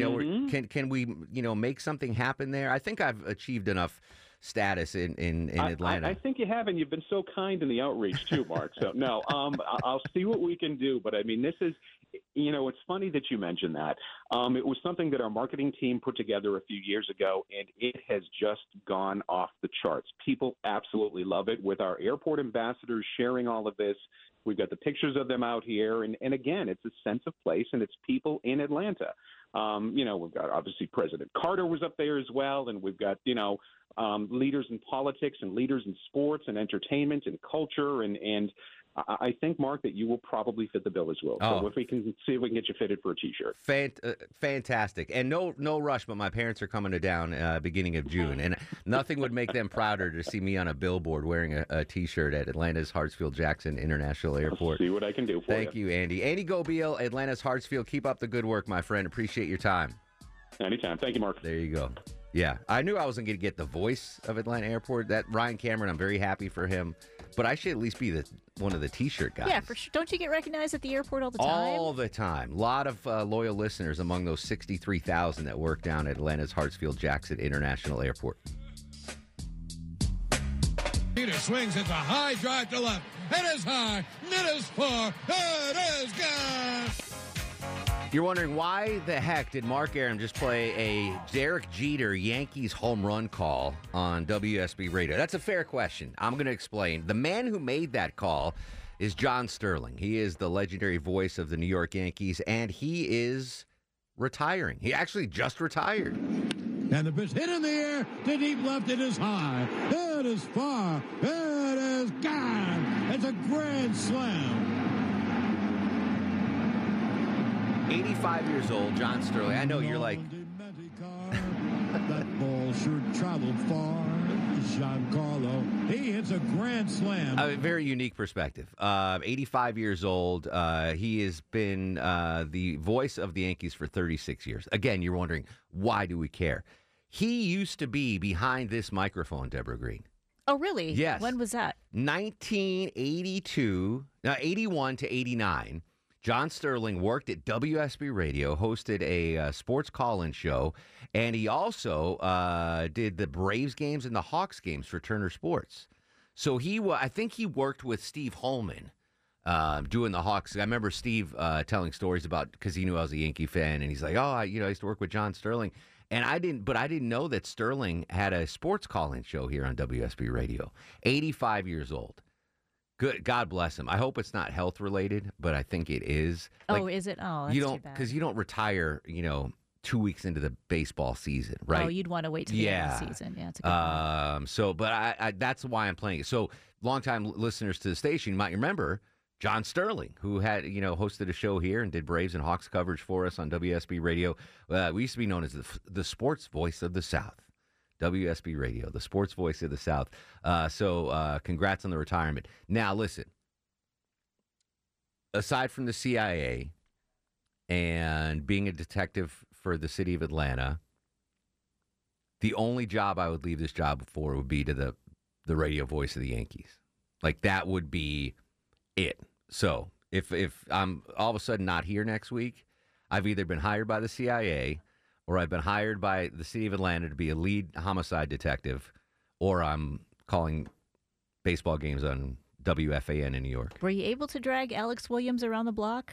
Can we make something happen there? I think I've achieved enough status in Atlanta. I think you have, and you've been so kind in the outreach too, Mark. So no, I'll see what we can do. But I mean, this is, it's funny that you mentioned that. It was something that our marketing team put together a few years ago, and it has just gone off the charts. People absolutely love it. With our airport ambassadors sharing all of this, we've got the pictures of them out here, and again, it's a sense of place, and it's people in Atlanta. We've got, obviously, President Carter was up there as well, and we've got, leaders in politics and leaders in sports and entertainment and culture, and I think, Mark, that you will probably fit the bill as well. So if we can see if we can get you fitted for a T-shirt. Fantastic. And no rush, but my parents are coming to town beginning of June, and nothing would make them prouder to see me on a billboard wearing a T-shirt at Atlanta's Hartsfield-Jackson International Airport. I'll see what I can do for you. Thank you, Andy. Andy Gobiel, Atlanta's Hartsfield. Keep up the good work, my friend. Appreciate your time. Anytime. Thank you, Mark. There you go. Yeah, I knew I wasn't going to get the voice of Atlanta Airport. That Ryan Cameron, I'm very happy for him. But I should at least be one of the T-shirt guys. Yeah, for sure. Don't you get recognized at the airport all the time? All the time. A lot of loyal listeners among those 63,000 that work down at Atlanta's Hartsfield-Jackson International Airport. Peter swings. It's a high drive to left. It is high. It is far. It is gone. You're wondering why the heck did Mark Arum just play a Derek Jeter Yankees home run call on WSB Radio? That's a fair question. I'm going to explain. The man who made that call is John Sterling. He is the legendary voice of the New York Yankees, and he is retiring. He actually just retired. And the pitch hit in the air to deep left. It is high. It is far. It is gone. It's a grand slam. 85 years old, John Sterling. I know you're like... That ball sure traveled far. Giancarlo, he hits a grand slam. A very unique perspective. 85 years old. He has been the voice of the Yankees for 36 years. Again, you're wondering, why do we care? He used to be behind this microphone, Deborah Green. Oh, really? Yes. When was that? 81 to 89. John Sterling worked at WSB Radio, hosted a sports call-in show, and he also did the Braves games and the Hawks games for Turner Sports. So I think he worked with Steve Holman doing the Hawks. I remember Steve telling stories about, because he knew I was a Yankee fan, and he's like, I used to work with John Sterling. And I didn't know that Sterling had a sports call-in show here on WSB Radio. 85 years old. Good. God bless him. I hope it's not health related, but I think it is. Is it? Oh, that's you don't, too bad. because you don't retire, 2 weeks into the baseball season, right? Oh, you'd want to wait till the end of the season. Yeah, it's a good point. So, but I that's why I'm playing it. So, longtime listeners to the station might remember John Sterling, who had, hosted a show here and did Braves and Hawks coverage for us on WSB Radio. We used to be known as the sports voice of the South. WSB Radio, the sports voice of the South. So, congrats on the retirement. Now, listen, aside from the CIA and being a detective for the city of Atlanta, the only job I would leave this job for would be to the radio voice of the Yankees. Like, that would be it. So if I'm all of a sudden not here next week, I've either been hired by the CIA or I've been hired by the city of Atlanta to be a lead homicide detective, or I'm calling baseball games on WFAN in New York. Were you able to drag Alex Williams around the block?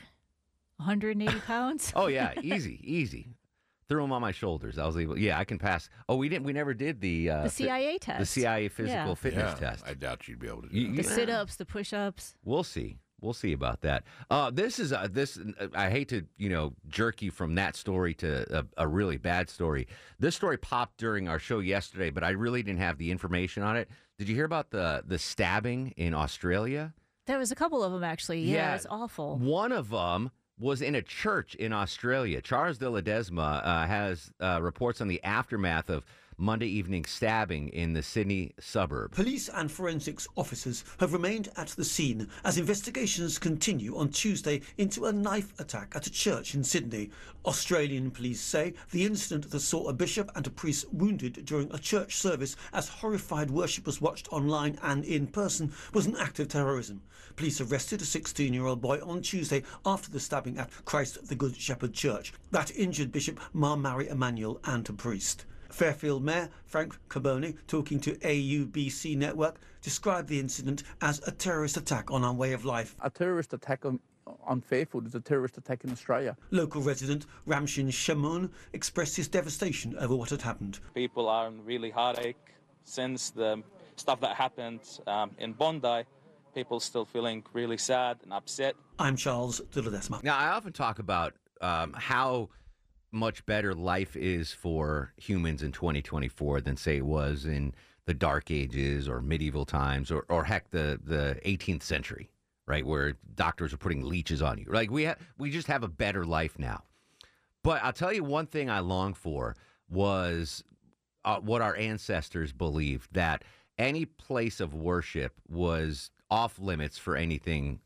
180 pounds? Oh, yeah. Easy. Threw him on my shoulders. I was able. Yeah, I can pass. Oh, we never did the CIA test. The CIA physical fitness test. I doubt you'd be able to do that. The sit-ups, the push-ups. We'll see. We'll see about that. This is this. I hate to jerk you from that story to a really bad story. This story popped during our show yesterday, but I really didn't have the information on it. Did you hear about the stabbing in Australia? There was a couple of them actually. Yeah, it's awful. One of them was in a church in Australia. Charles de Ledesma has reports on the aftermath of Monday evening stabbing in the Sydney suburb. Police and forensics officers have remained at the scene as investigations continue on Tuesday into a knife attack at a church in Sydney. Australian police say the incident that saw a bishop and a priest wounded during a church service as horrified worshippers watched online and in person was an act of terrorism. Police arrested a 16-year-old boy on Tuesday after the stabbing at Christ the Good Shepherd Church that injured Bishop Mar Mary Emanuel and a priest. Fairfield Mayor Frank Carbone, talking to AUBC Network, described the incident as a terrorist attack on our way of life. A terrorist attack on Fairfield is a terrorist attack in Australia. Local resident Ramshin Shamoun expressed his devastation over what had happened. People are in really heartache since the stuff that happened in Bondi. People still feeling really sad and upset. I'm Charles de Ledesma. Now, I often talk about how much better life is for humans in 2024 than, say, it was in the Dark Ages or medieval times or heck, the 18th century, right, where doctors are putting leeches on you. Like, we just have a better life now. But I'll tell you one thing I long for was what our ancestors believed, that any place of worship was off limits for anything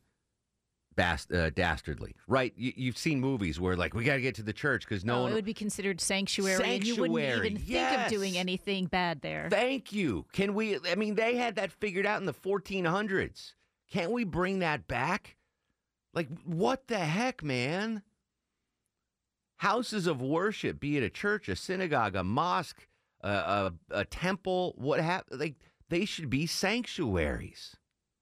dastardly, right? You've seen movies where, like, we got to get to the church because no one... it would be considered sanctuary, and you wouldn't even think of doing anything bad there. Thank you. Can we... I mean, they had that figured out in the 1400s. Can't we bring that back? Like, what the heck, man? Houses of worship, be it a church, a synagogue, a mosque, a temple, like, they should be sanctuaries.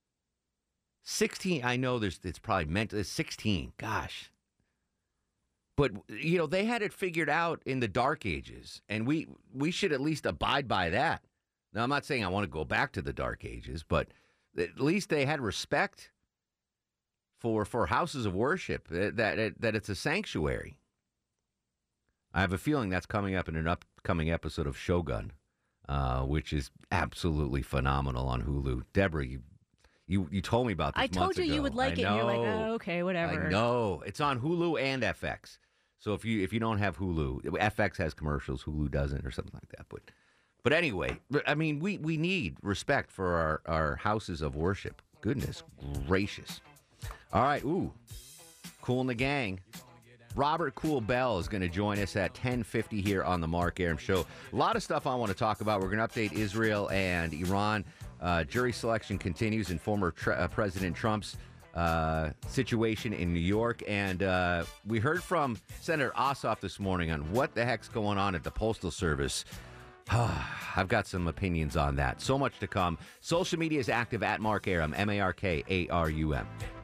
16, I know it's probably meant to 16, gosh. But, they had it figured out in the Dark Ages, and we should at least abide by that. Now, I'm not saying I want to go back to the Dark Ages, but at least they had respect for houses of worship, that it's a sanctuary. I have a feeling that's coming up in an upcoming episode of Shogun, which is absolutely phenomenal on Hulu. Deborah, You told me about this I told you ago. You would like it, and you're like, oh, okay, whatever. I know. It's on Hulu and FX. So if you don't have Hulu, FX has commercials, Hulu doesn't, or something like that. But anyway, I mean, we need respect for our houses of worship. Goodness gracious. All right, Kool and the Gang. Robert Kool Bell is going to join us at 10:50 here on the Mark Arum Show. A lot of stuff I want to talk about. We're going to update Israel and Iran. Jury selection continues in former President Trump's situation in New York. And we heard from Senator Ossoff this morning on what the heck's going on at the Postal Service. I've got some opinions on that. So much to come. Social media is active at Mark Arum, MarkArum.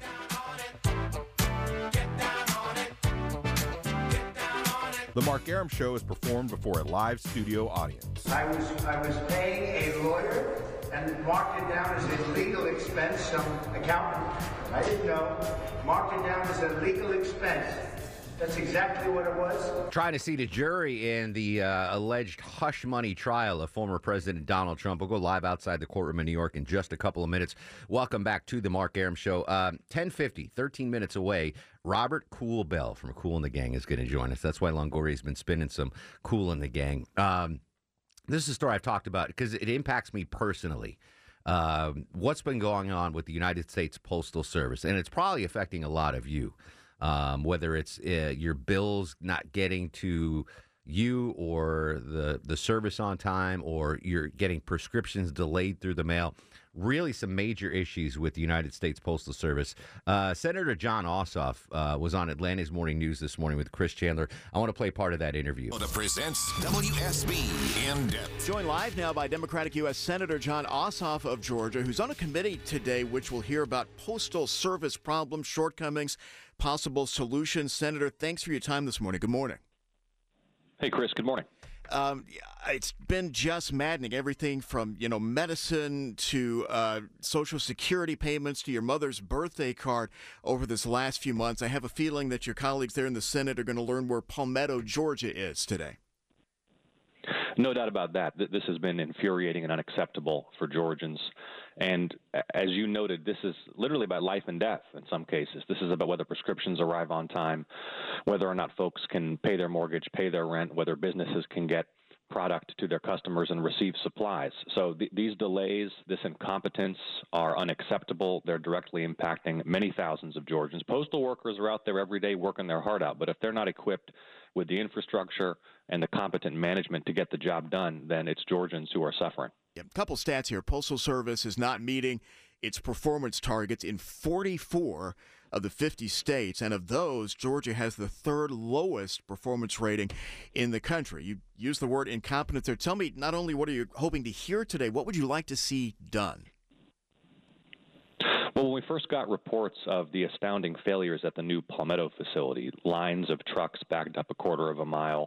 The Mark Arum Show is performed before a live studio audience. I was paying a lawyer and marked it down as a legal expense. Some accountant, I didn't know, marked it down as a legal expense. That's exactly what it was. Trying to seat a jury in the alleged hush money trial of former President Donald Trump. We'll go live outside the courtroom in New York in just a couple of minutes. Welcome back to the Mark Arum Show. 10:50, 13 minutes away. Robert Cool Bell from Kool and the Gang is going to join us. That's why Longoria's been spinning some Kool and the Gang. This is a story I've talked about because it impacts me personally. What's been going on with the United States Postal Service, and it's probably affecting a lot of you. Whether it's your bills not getting to you or the service on time, or you're getting prescriptions delayed through the mail. Really some major issues with the United States Postal Service. Senator Jon Ossoff was on Atlanta's Morning News this morning with Chris Chandler. I want to play part of that interview. Presents WSB In Depth. Joined live now by Democratic U.S. Senator Jon Ossoff of Georgia, who's on a committee today which will hear about Postal Service problems, shortcomings, possible solutions. Senator, thanks for your time this morning. Good morning. Hey, Chris. Good morning. It's been just maddening. Everything from, medicine to Social Security payments to your mother's birthday card over this last few months. I have a feeling that your colleagues there in the Senate are going to learn where Palmetto, Georgia is today. No doubt about that. This has been infuriating and unacceptable for Georgians. And as you noted, this is literally about life and death in some cases. This is about whether prescriptions arrive on time, whether or not folks can pay their mortgage, pay their rent, whether businesses can get product to their customers and receive supplies. So these delays, this incompetence are unacceptable. They're directly impacting many thousands of Georgians. Postal workers are out there every day working their heart out, but if they're not equipped with the infrastructure and the competent management to get the job done, then it's Georgians who are suffering. A couple stats here. Postal Service is not meeting its performance targets in 44 of the 50 states, and of those, Georgia has the third lowest performance rating in the country. You use the word incompetence there. Tell me, not only what are you hoping to hear today, what would you like to see done? Well, when we first got reports of the astounding failures at the new Palmetto facility, lines of trucks backed up a quarter of a mile,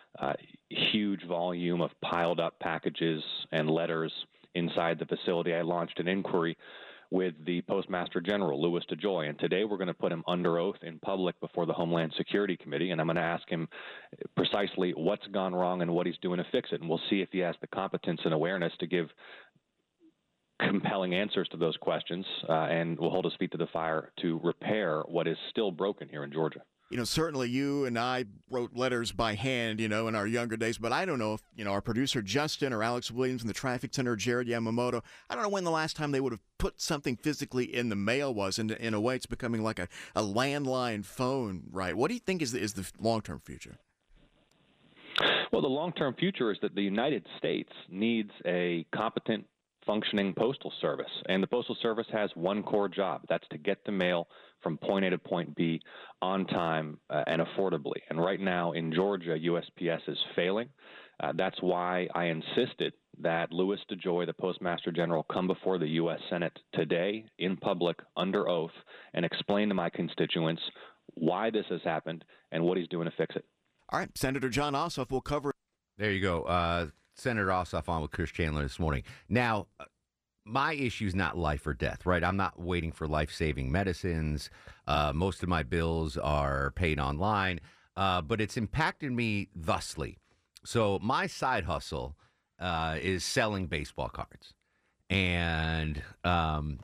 huge volume of piled up packages and letters inside the facility, I launched an inquiry with the Postmaster General, Louis DeJoy, and today we're going to put him under oath in public before the Homeland Security Committee, and I'm going to ask him precisely what's gone wrong and what he's doing to fix it, and we'll see if he has the competence and awareness to give compelling answers to those questions, and we'll hold his feet to the fire to repair what is still broken here in Georgia. Certainly you and I wrote letters by hand, in our younger days, but I don't know if, our producer Justin or Alex Williams in the traffic center, Jared Yamamoto, I don't know when the last time they would have put something physically in the mail was. And in a way, it's becoming like a landline phone, right? What do you think is the long-term future? Well, the long-term future is that the United States needs a competent, functioning postal service, and the Postal Service has one core job. That's to get the mail from point A to point B on time and affordably. And right now in Georgia, USPS is failing. That's why I insisted that Louis DeJoy, the Postmaster General, come before the U.S. Senate today in public under oath and explain to my constituents why this has happened and what he's doing to fix it. All right, Senator Jon Ossoff will cover. There you go. Senator Ossoff on with Chris Chandler this morning. Now, my issue is not life or death, right? I'm not waiting for life-saving medicines. Most of my bills are paid online, but it's impacted me thusly. So my side hustle is selling baseball cards. And I've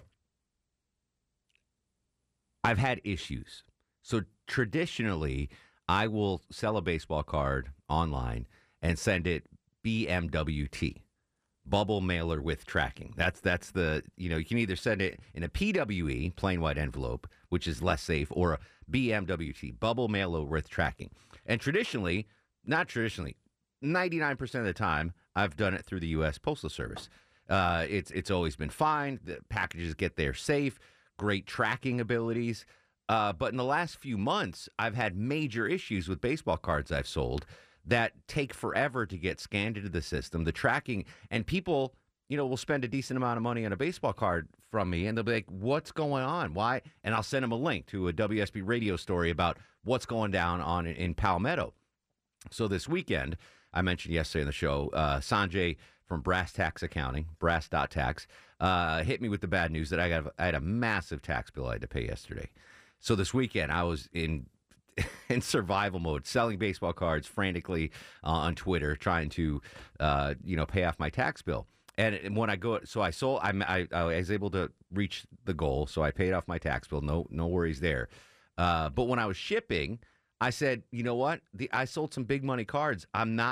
had issues. So traditionally, I will sell a baseball card online and send it BMWT. Bubble mailer with tracking. That's the, you can either send it in a PWE, plain white envelope, which is less safe, or a BMWT, bubble mailer with tracking. And 99% of the time, I've done it through the U.S. Postal Service. It's always been fine. The packages get there safe, great tracking abilities. But in the last few months, I've had major issues with baseball cards I've sold that take forever to get scanned into the system, the tracking, and people, will spend a decent amount of money on a baseball card from me, and they'll be like, what's going on? Why? And I'll send them a link to a WSB radio story about what's going down in Palmetto. So this weekend, I mentioned yesterday in the show, Sanjay from Brass Tax Accounting, brass.tax, hit me with the bad news that I had a massive tax bill I had to pay yesterday. So this weekend, I was in in survival mode, selling baseball cards frantically on Twitter, trying to, pay off my tax bill. And when I go, so I sold. I was able to reach the goal, so I paid off my tax bill. No worries there. But when I was shipping, I said, you know what? I sold some big money cards.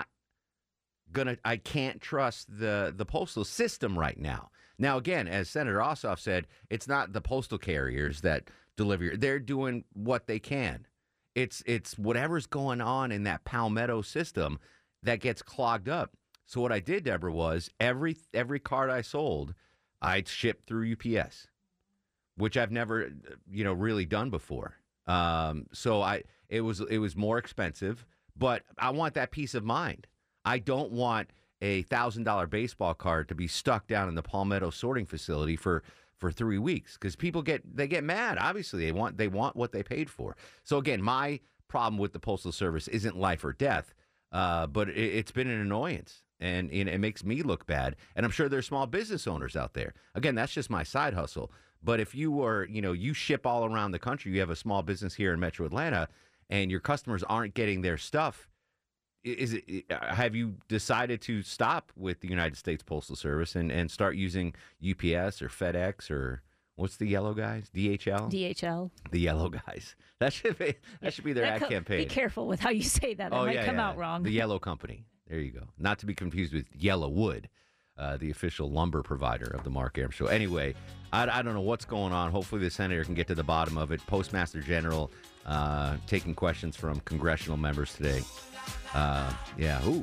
I can't trust the postal system right now. Now, again, as Senator Ossoff said, it's not the postal carriers that deliver. They're doing what they can. It's whatever's going on in that Palmetto system that gets clogged up. So what I did, Deborah, was every card I sold, I'd ship through UPS, which I've never, really done before. So it was more expensive, but I want that peace of mind. I don't want a $1,000 baseball card to be stuck down in the Palmetto sorting facility for 3 weeks, because people get mad. Obviously, they want what they paid for. So again, my problem with the Postal Service isn't life or death, but it's been an annoyance. And it makes me look bad. And I'm sure there's small business owners out there. Again, that's just my side hustle. But if you were, you ship all around the country, you have a small business here in Metro Atlanta, and your customers aren't getting their stuff, have you decided to stop with the United States Postal Service and start using UPS or FedEx or what's the yellow guys? DHL? DHL. The yellow guys. That should be their ad campaign. Be careful with how you say that. It might come out wrong. The yellow company. There you go. Not to be confused with Yellowwood, the official lumber provider of the Mark Arum Show. Anyway, I don't know what's going on. Hopefully the senator can get to the bottom of it. Postmaster General taking questions from congressional members today. Ooh.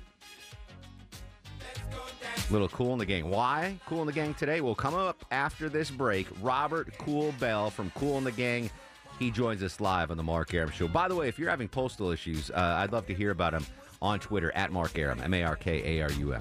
Little Kool and the Gang. Why Kool and the Gang today? We'll come up after this break. Robert Kool Bell from Kool and the Gang. He joins us live on the Mark Arum Show. By the way, if you're having postal issues, I'd love to hear about them on Twitter at Mark Arum, MarkArum.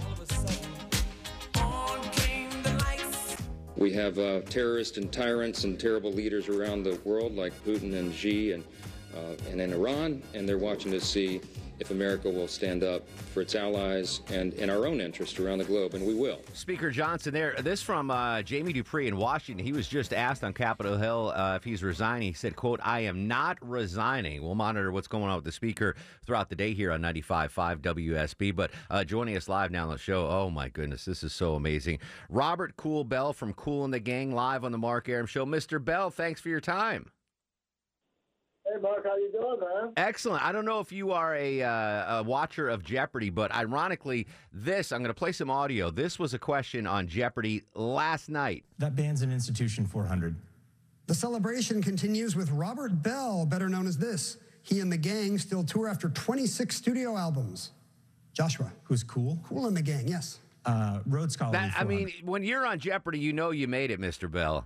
We have terrorists and tyrants and terrible leaders around the world like Putin and Xi and in Iran, and they're watching to see if America will stand up for its allies and in our own interest around the globe, and we will. Speaker Johnson there. This from Jamie Dupree in Washington. He was just asked on Capitol Hill if he's resigning. He said, quote, "I am not resigning." We'll monitor what's going on with the speaker throughout the day here on 95.5 WSB. But joining us live now on the show, oh my goodness, this is so amazing. Robert Kool Bell from Kool and the Gang live on the Mark Arum Show. Mr. Bell, thanks for your time. Hey, Mark, how you doing, man? Excellent. I don't know if you are a watcher of Jeopardy, but ironically, I'm going to play some audio. This was a question on Jeopardy last night. That band's an Institution 400. The celebration continues with Robert Bell, better known as this. He and the Gang still tour after 26 studio albums. Joshua. Who's Kool? Kool and the Gang, yes. Rhodes College. I mean, when you're on Jeopardy, you know you made it, Mr. Bell.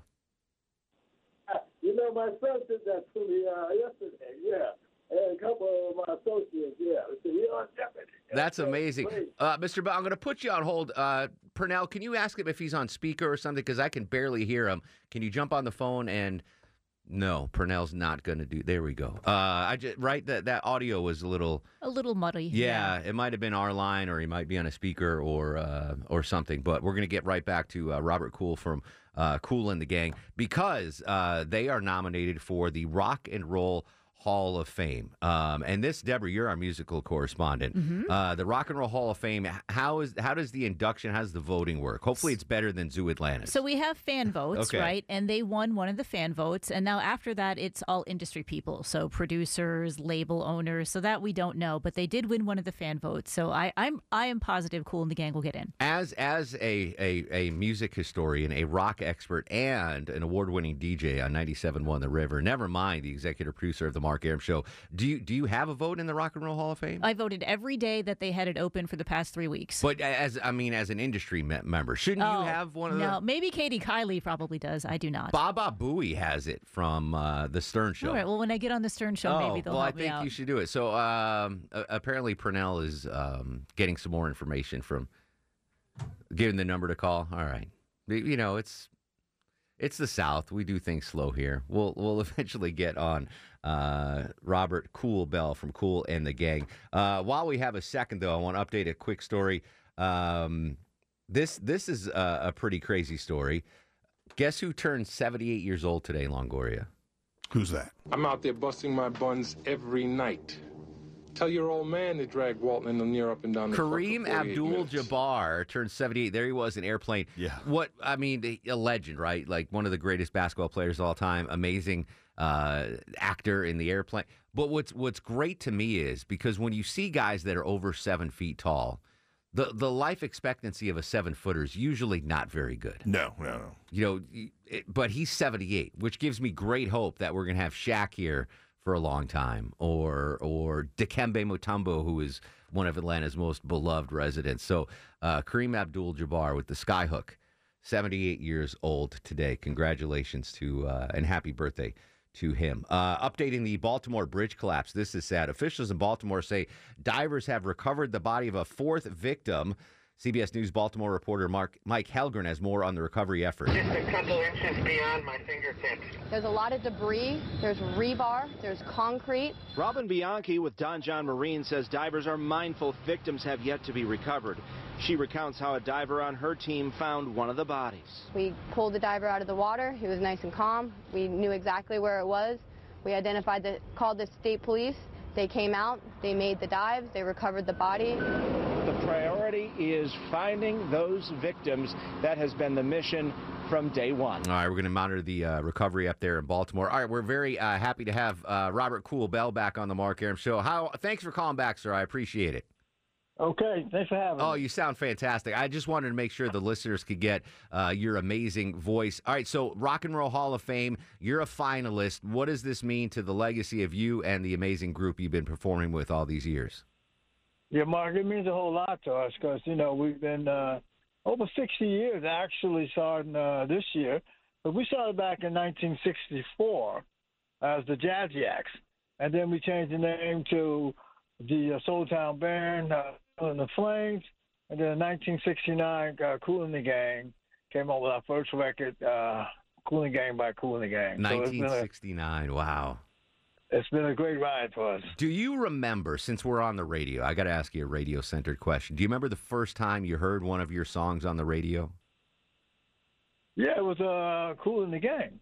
My son did that to me yesterday, yeah. And a couple of my associates, yeah. So you're on Jeopardy. That's amazing. Mr. Bell, I'm going to put you on hold. Purnell, can you ask him if he's on speaker or something? Because I can barely hear him. Can you jump on the phone and... No, Purnell's not going to do... There we go. That audio was a little muddy. Yeah, it might have been our line, or he might be on a speaker or something. But we're going to get right back to Robert Kool from Kool and the Gang, because they are nominated for the Rock and Roll Hall of Fame. And this, Deborah, you're our musical correspondent. Mm-hmm. The Rock and Roll Hall of Fame, how does the induction, how does the voting work? Hopefully it's better than Zoo Atlantis. So we have fan votes, Okay. right? And they won one of the fan votes. And now after that, it's all industry people. So producers, label owners. So that we don't know. But they did win one of the fan votes. So I am positive Kool and the Gang will get in. As a music historian, a rock expert, and an award-winning DJ on 97.1 The River, never mind the executive producer of the Mark Arum Show, do you have a vote in the Rock and Roll Hall of Fame? I voted every day that they had it open for the past 3 weeks. But as an industry member, shouldn't you have one of No, maybe Katie Kiley probably does. I do not. Baba Booey has it from the Stern Show. All right. Well, when I get on the Stern Show, maybe they'll help me out. I think you should do it. So apparently Purnell is getting some more information from giving the number to call. All right. You know, it's the South. We do things slow here. We'll eventually get on Robert Kool Bell from Kool and the Gang. While we have a second, though, I want to update a quick story. This is a pretty crazy story. Guess who turned 78 years old today, Longoria? Who's that? I'm out there busting my buns every night. Tell your old man to drag Walton and Lanier up and down the Kareem Abdul-Jabbar turned 78. There he was in Airplane. Yeah. A legend, right? Like one of the greatest basketball players of all time. Amazing actor in the Airplane. But what's great to me is because when you see guys that are over 7 feet tall, the life expectancy of a 7-footer is usually not very good. No. But he's 78, which gives me great hope that we're going to have Shaq here for a long time, or Dikembe Mutombo, who is one of Atlanta's most beloved residents. So Kareem Abdul-Jabbar with the Skyhook, 78 years old today. Congratulations to and happy birthday to him. Updating the Baltimore bridge collapse. This is sad. Officials in Baltimore say divers have recovered the body of a 4th victim. CBS News Baltimore reporter Mike Helgren has more on the recovery effort. Just a couple inches beyond my fingertips. There's a lot of debris. There's rebar. There's concrete. Robin Bianchi with Don John Marine says divers are mindful victims have yet to be recovered. She recounts how a diver on her team found one of the bodies. We pulled the diver out of the water. He was nice and calm. We knew exactly where it was. We called the state police. They came out. They made the dives. They recovered the body. The priority is finding those victims. That has been the mission from day one. All right, we're going to monitor the recovery up there in Baltimore. All right, we're very happy to have Robert Cool Bell back on the Mark Arum Show. Thanks for calling back, sir. I appreciate it. Okay, thanks for having me. Oh, you sound fantastic. I just wanted to make sure the listeners could get your amazing voice. All right, so Rock and Roll Hall of Fame, you're a finalist. What does this mean to the legacy of you and the amazing group you've been performing with all these years? Yeah, Mark, it means a whole lot to us because, we've been over 60 years actually starting this year. But we started back in 1964 as the Jazz Yaks. And then we changed the name to the Soul Town Band and the Flames. And then in 1969, Kool and the Gang came up with our first record, Kool and the Gang by Kool and the Gang. 1969, wow. It's been a great ride for us. Do you remember, since we're on the radio, I got to ask you a radio-centered question. Do you remember the first time you heard one of your songs on the radio? Yeah, it was Kool and the Gang,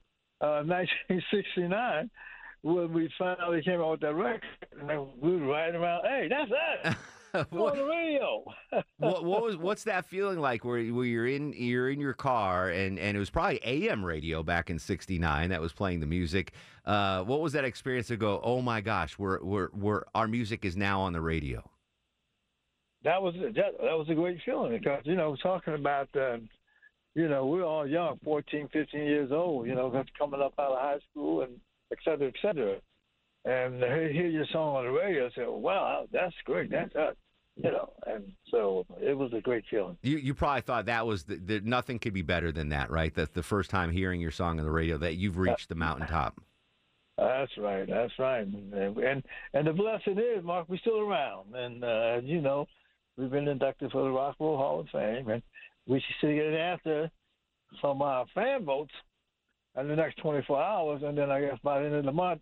1969, when we finally came out with that record. And we were riding around, hey, that's that. On the radio. What's that feeling like where you're in your car and it was probably AM radio back in '69 that was playing the music. What was that experience to go, oh my gosh, our music is now on the radio? That was a great feeling because talking about we're all young, 14, 15 years old, coming up out of high school and et cetera, et cetera. And hear your song on the radio and say, wow, that's great. That's us. And so it was a great feeling. You probably thought that was nothing could be better than that, right? That's the first time hearing your song on the radio that you've reached the mountaintop. That's right. And the blessing is, Mark, we're still around. And, we've been inducted for the Rock and Roll Hall of Fame. And we should get an answer from our fan votes in the next 24 hours. And then I guess by the end of the month,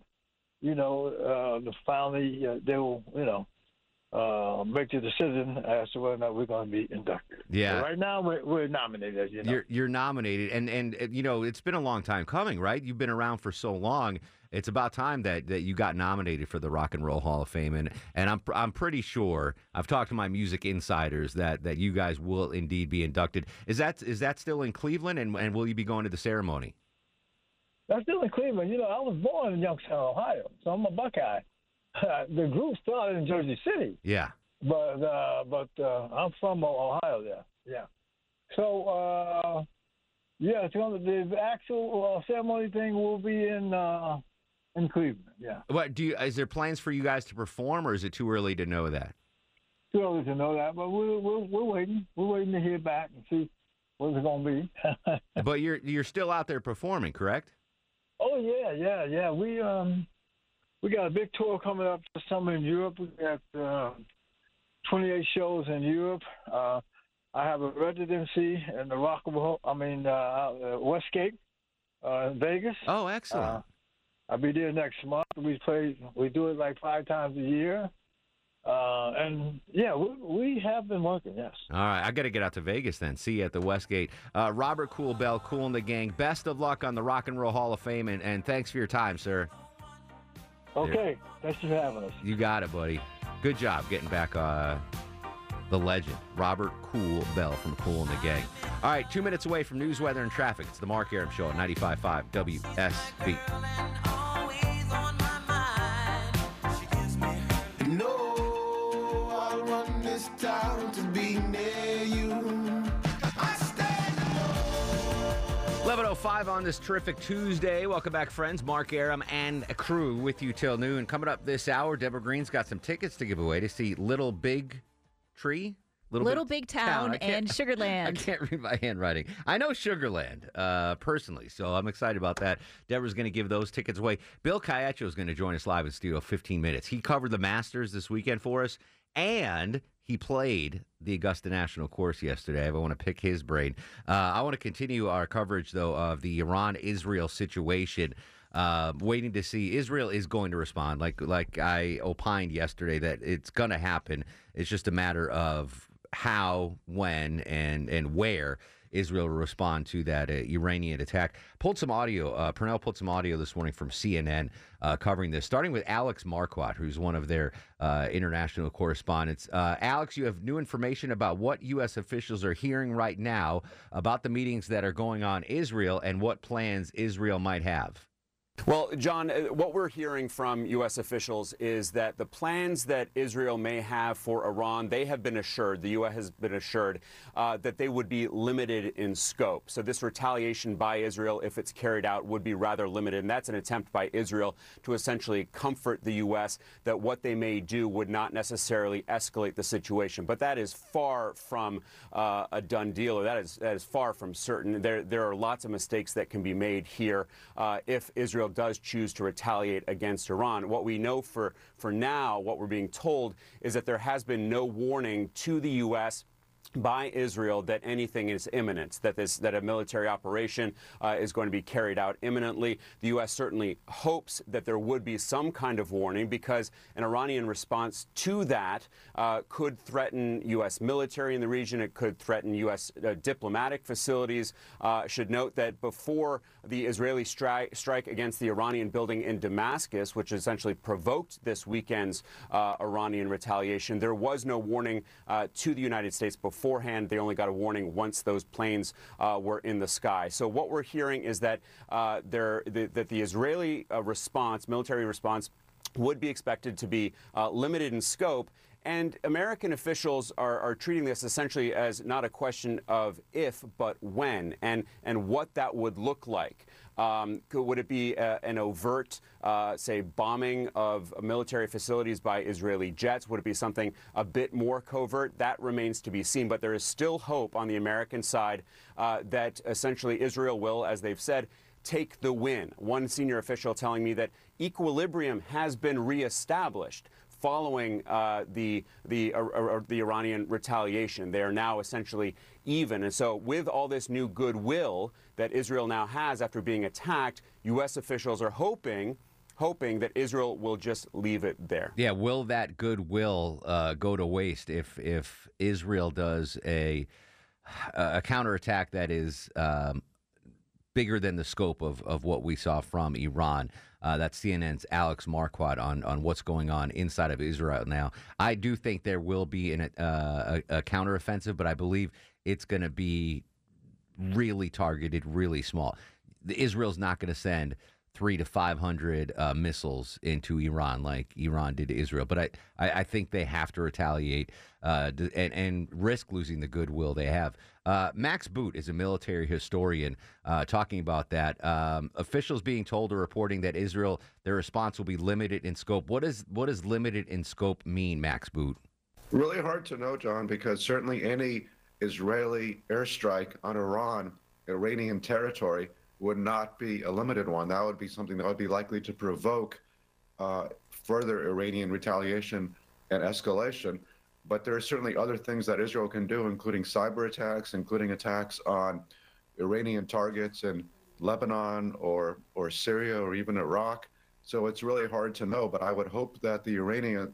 finally they will, make the decision as to whether or not we're going to be inducted. Yeah. So right now we're nominated. You're nominated, and it's been a long time coming, right? You've been around for so long. It's about time that you got nominated for the Rock and Roll Hall of Fame, and I'm pretty sure I've talked to my music insiders that you guys will indeed be inducted. Is that still in Cleveland, and will you be going to the ceremony? That's still in Cleveland. I was born in Youngstown, Ohio, so I'm a Buckeye. The group started in Jersey City. Yeah. But I'm from Ohio there. Yeah. So, the actual ceremony thing will be in Cleveland. Yeah. What is there plans for you guys to perform, or is it too early to know that? Too early to know that, but we're waiting. We're waiting to hear back and see what it's going to be. But you're still out there performing, correct? Oh yeah. We got a big tour coming up this summer in Europe. We got 28 shows in Europe. I have a residency in the Westgate in Vegas. Oh, excellent. I'll be there next month. We do it like 5 times a year. And yeah, we have been working, yes. All right, I got to get out to Vegas then. See you at the Westgate. Robert Cool Bell, Kool and the Gang, best of luck on the Rock and Roll Hall of Fame, and thanks for your time, sir. Okay, thanks for having us. You got it, buddy. Good job getting back the legend, Robert Cool Bell from Kool and the Gang. All right, 2 minutes away from news, weather, and traffic. It's the Mark Arum Show at 95.5 WSB. No, I'll run this town to be near you. 11:05 on this terrific Tuesday. Welcome back, friends. Mark Arum and a crew with you till noon. Coming up this hour, Deborah Green's got some tickets to give away to see Little Big Tree. Little Big Town and Sugarland. I can't read my handwriting. I know Sugarland personally, so I'm excited about that. Deborah's going to give those tickets away. Bill Caiaccio is going to join us live in studio 15 minutes. He covered the Masters this weekend for us, and he played the Augusta National course yesterday. I want to pick his brain. I want to continue our coverage, though, of the Iran-Israel situation. Waiting to see. Israel is going to respond, like I opined yesterday, that it's going to happen. It's just a matter of how, when, and where Israel will respond to that Iranian attack. Pulled some audio. Purnell pulled some audio this morning from CNN covering this, starting with Alex Marquardt, who's one of their international correspondents. Alex, you have new information about what U.S. officials are hearing right now about the meetings that are going on in Israel and what plans Israel might have. Well, John, what we're hearing from U.S. officials is that the plans that Israel may have for Iran, they have been assured, the U.S. has been assured, that they would be limited in scope. So this retaliation by Israel, if it's carried out, would be rather limited. And that's an attempt by Israel to essentially comfort the U.S. that what they may do would not necessarily escalate the situation. But that is far from a done deal, or that is far from certain. There are lots of mistakes that can be made here if Israel does choose to retaliate against Iran. What we know for now, what we're being told, is that there has been no warning to the U.S. by Israel that anything is imminent, that a military operation is going to be carried out imminently. The U.S. certainly hopes that there would be some kind of warning, because an Iranian response to that could threaten U.S. military in the region. It could threaten U.S. diplomatic facilities. Should note that before the Israeli strike against the Iranian building in Damascus, which essentially provoked this weekend's Iranian retaliation, there was no warning to the United States beforehand. They only got a warning once those planes were in the sky. So what we're hearing is that the Israeli response, military response, would be expected to be limited in scope. And American officials are treating this essentially as not a question of if, but when, and what that would look like. Would it be an overt, say, bombing of military facilities by Israeli jets? Would it be something a bit more covert? That remains to be seen. But there is still hope on the American side that essentially Israel will, as they've said, take the win. One senior official telling me that equilibrium has been reestablished following the Iranian retaliation. They are now essentially even. And so with all this new goodwill that Israel now has after being attacked, U.S. officials are hoping that Israel will just leave it there. Yeah, will that goodwill go to waste if Israel does a counterattack that is bigger than the scope of what we saw from Iran? That's CNN's Alex Marquardt on what's going on inside of Israel now. I do think there will be a counteroffensive, but I believe it's going to be really targeted, really small. Israel's not going to send 300 to 500 missiles into Iran like Iran did to Israel. But I think they have to retaliate and risk losing the goodwill they have. Max Boot is a military historian talking about that. Officials being told or reporting that Israel, their response will be limited in scope. What does limited in scope mean, Max Boot? Really hard to know, John, because certainly any Israeli airstrike on Iranian territory, would not be a limited one. That would be something that would be likely to provoke further Iranian retaliation and escalation. But there are certainly other things that Israel can do, including cyber attacks, including attacks on Iranian targets in Lebanon or Syria or even Iraq. So it's really hard to know, but I would hope that the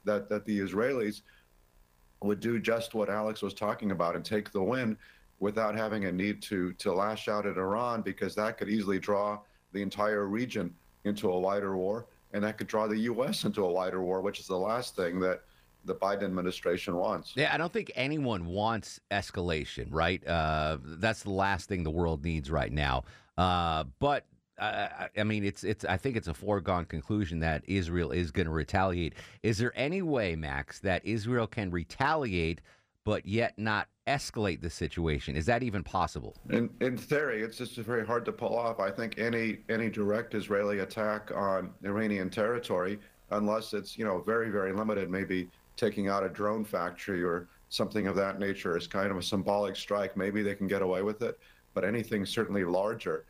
Israelis would do just what Alex was talking about and take the win without having a need to lash out at Iran, because that could easily draw the entire region into a wider war, and that could draw the U.S. into a wider war, which is the last thing that the Biden administration wants. Yeah, I don't think anyone wants escalation, right? That's the last thing the world needs right now. But I mean, I think it's a foregone conclusion that Israel is going to retaliate. Is there any way, Max, that Israel can retaliate but yet not escalate the situation? Is that even possible? In theory, it's just very hard to pull off. I think any direct Israeli attack on Iranian territory, unless it's very, very limited, maybe taking out a drone factory or something of that nature, is kind of a symbolic strike. Maybe they can get away with it, but anything certainly larger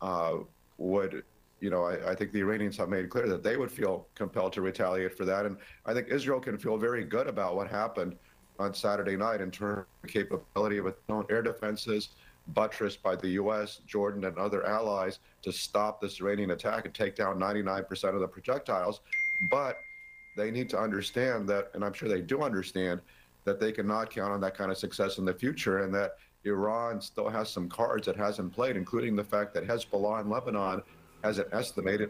would, I think the Iranians have made clear that they would feel compelled to retaliate for that. And I think Israel can feel very good about what happened on Saturday night in terms of the capability of its own air defenses, buttressed by the U.S., Jordan, and other allies, to stop this Iranian attack and take down 99% of the projectiles. But they need to understand that, and I'm sure they do understand, that they cannot count on that kind of success in the future, and that Iran still has some cards it hasn't played, including the fact that Hezbollah in Lebanon has an estimated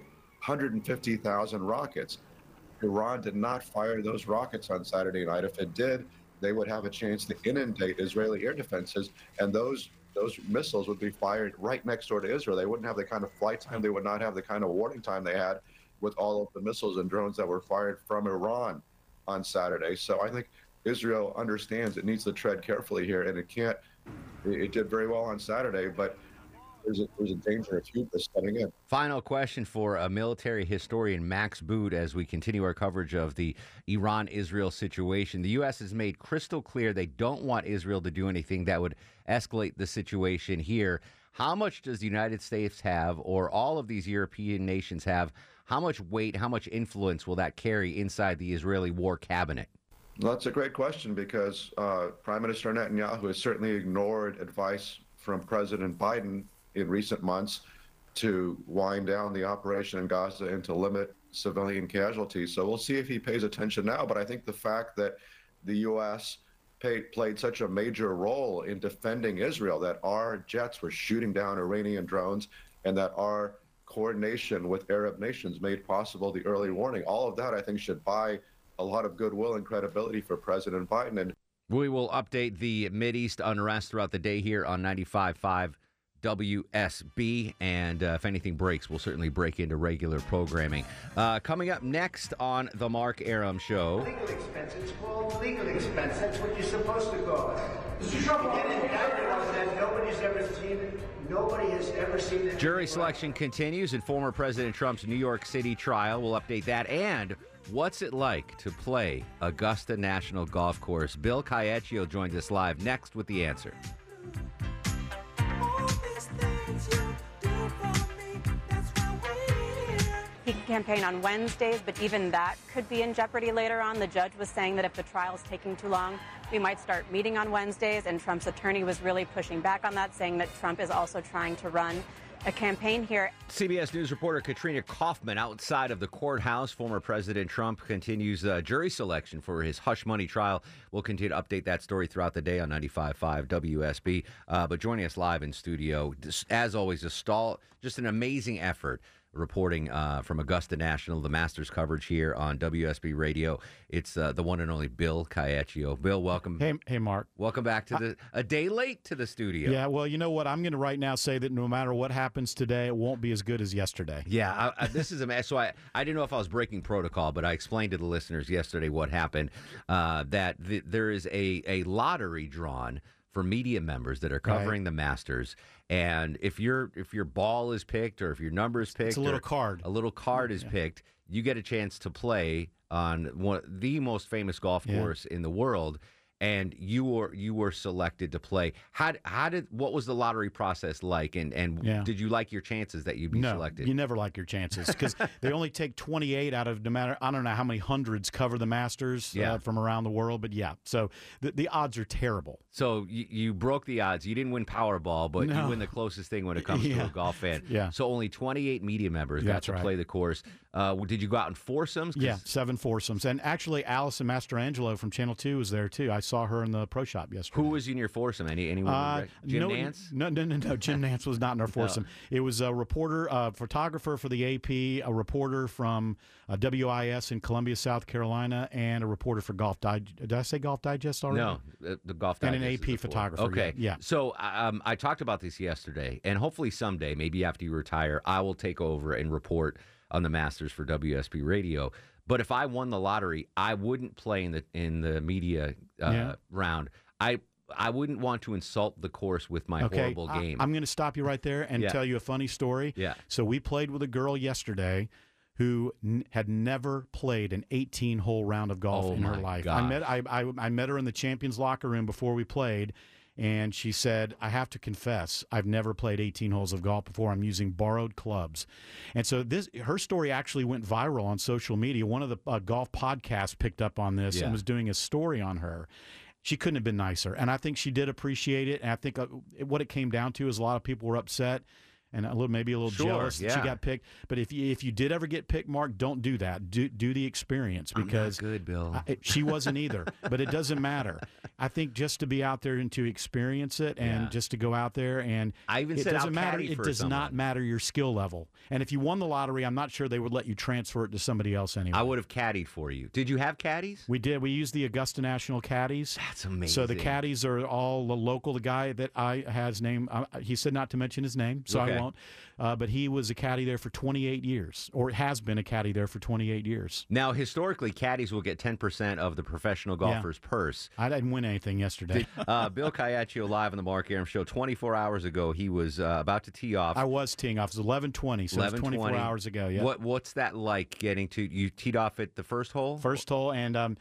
150,000 rockets. Iran did not fire those rockets on Saturday night. If it did, they would have a chance to inundate Israeli air defenses, and those missiles would be fired right next door to Israel. They wouldn't have the kind of flight time. They would not have the kind of warning time they had with all of the missiles and drones that were fired from Iran on Saturday. So I think Israel understands it needs to tread carefully here, and it can't. It did very well on Saturday, but there's a danger of hubris setting in. Final question for a military historian, Max Boot, as we continue our coverage of the Iran-Israel situation. The U.S. has made crystal clear they don't want Israel to do anything that would escalate the situation here. How much does the United States have, or all of these European nations have? How much weight, how much influence will that carry inside the Israeli war cabinet? Well, that's a great question, because Prime Minister Netanyahu has certainly ignored advice from President Biden in recent months to wind down the operation in Gaza and to limit civilian casualties. So we'll see if he pays attention now. But I think the fact that the U.S. played such a major role in defending Israel, that our jets were shooting down Iranian drones, and that our coordination with Arab nations made possible the early warning, all of that I think should buy a lot of goodwill and credibility for President Biden. And we will update the Mideast unrest throughout the day here on 95.5 WSB, and if anything breaks, we'll certainly break into regular programming. Coming up next on the Mark Arum Show. Legal expense. It's called legal expense. That's what you're supposed to call it. Mr. Trump, you get indicted on that. Nobody's ever seen it. Nobody has ever seen it. Jury selection continues in former President Trump's New York City trial. We'll update that. And what's it like to play Augusta National Golf Course? Bill Caiaccio joins us live next with the answer. He can campaign on Wednesdays, but even that could be in jeopardy later on. The judge was saying that if the trial is taking too long, we might start meeting on Wednesdays, and Trump's attorney was really pushing back on that, saying that Trump is also trying to run a campaign here. CBS News reporter Katrina Kaufman outside of the courthouse. Former President Trump continues jury selection for his hush money trial. We'll continue to update that story throughout the day on 95.5 WSB. But joining us live in studio, as always, just an amazing effort reporting from Augusta National, the Masters coverage here on WSB Radio. It's the one and only Bill Caiaccio. Bill, welcome. Hey, Mark. Welcome back to a day late to the studio. Yeah, well, you know what? I'm going to right now say that no matter what happens today, it won't be as good as yesterday. Yeah, this is a mess. So I didn't know if I was breaking protocol, but I explained to the listeners yesterday what happened, that there is a lottery drawn for media members that are covering the Masters. And if your ball is picked, or if your number is picked, it's a little card. A little card is picked, you get a chance to play on the most famous golf course in the world. and you were selected to play. What was the lottery process like, and did you like your chances that you'd be selected? You never like your chances because they only take 28 out of no matter, I don't know how many hundreds cover the Masters from around the world, but so the odds are terrible. So you broke the odds. You didn't win Powerball, but you win the closest thing when it comes to a golf fan. Yeah. So only 28 media members got to play the course. Did you go out in foursomes? Yeah, 7 foursomes. And actually, Allison Mastrangelo from Channel 2 was there, too. I saw her in the pro shop yesterday. Who was in your foursome? Anyone? Jim Nance? No. Jim Nance was not in our foursome. It was a reporter, photographer for the AP, a reporter from WIS in Columbia, South Carolina, and a reporter for Golf Digest. Did I say Golf Digest already? No, the Golf Digest. And an AP photographer. Okay. Yeah. So I talked about this yesterday, and hopefully someday, maybe after you retire, I will take over and report on the Masters for WSB Radio. But if I won the lottery, I wouldn't play in the media round. I wouldn't want to insult the course with my horrible game. I'm going to stop you right there and tell you a funny story. Yeah. So we played with a girl yesterday who had never played an 18-hole round of golf in her life. Gosh. I met her in the champions locker room before we played, and she said, I have to confess, I've never played 18 holes of golf before. I'm using borrowed clubs. And so her story actually went viral on social media. One of the golf podcasts picked up on this and was doing a story on her. She couldn't have been nicer. And I think she did appreciate it. And I think what it came down to is a lot of people were upset and maybe a little jealous that she got picked. But if you did ever get picked, Mark, don't do that. Do the experience because I'm not good, Bill. She wasn't either. But it doesn't matter. I think just to be out there and to experience it and just to go out there and I even said doesn't matter. caddy It for does someone. not matter your skill level. And if you won the lottery, I'm not sure they would let you transfer it to somebody else anyway. I would have caddied for you. Did you have caddies? We did. We used the Augusta National caddies. That's amazing. So the caddies are all the local. The guy that has name, he said not to mention his name, so I won't. But he was a caddy there for 28 years, or has been a caddy there for 28 years. Now, historically, caddies will get 10% of the professional golfer's purse. I didn't win anything yesterday. Bill Caiaccio live on the Mark Arum Show. 24 hours ago, he was about to tee off. I was teeing off. It was 11:20, so it was 24 hours ago. Yeah. What's that like getting to? You teed off at the first hole? First hole, and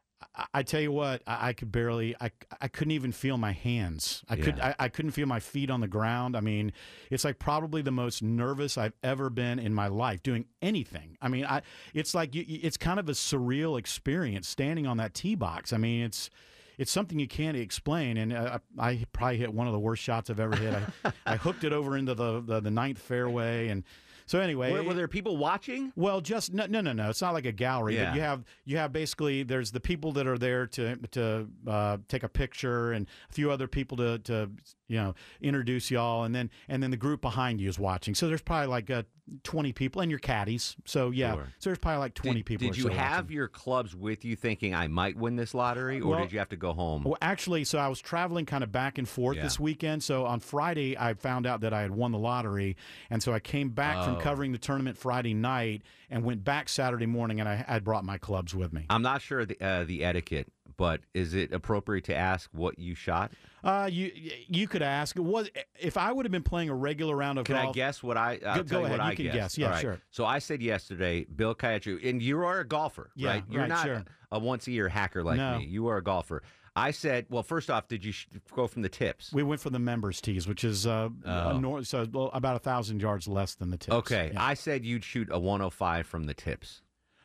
I tell you what, I could barely. I couldn't even feel my hands. I couldn't feel my feet on the ground. I mean, it's like probably the most nervous I've ever been in my life doing anything. I mean, it's like it's kind of a surreal experience standing on that tee box. I mean, it's something you can't explain, and I probably hit one of the worst shots I've ever hit. I hooked it over into the ninth fairway, and so anyway, were there people watching? Well, just no. It's not like a gallery, but you have basically there's the people that are there to take a picture, and a few other people to introduce y'all, and then the group behind you is watching. So there's probably like 20 people, and your caddies. So so there's probably like 20 people. Did you have your clubs with you, thinking I might win this lottery, or did you have to go home? Well, actually, so I was traveling kind of back and forth this weekend. So on Friday, I found out that I had won the lottery, and so I came back from covering the tournament Friday night and went back Saturday morning, and I brought my clubs with me. I'm not sure the etiquette, but is it appropriate to ask what you shot? You could ask. If I would have been playing a regular round of golf? Can I guess what I? Go ahead. You can guess. Yeah, sure. So I said yesterday, Bill Caiaccio, and you are a golfer, right? You're not a once-a-year hacker like me. You are a golfer. I said, well, first off, did you go from the tips? We went for the members' tees, which is about 1,000 yards less than the tips. Okay. Yeah. I said you'd shoot a 105 from the tips.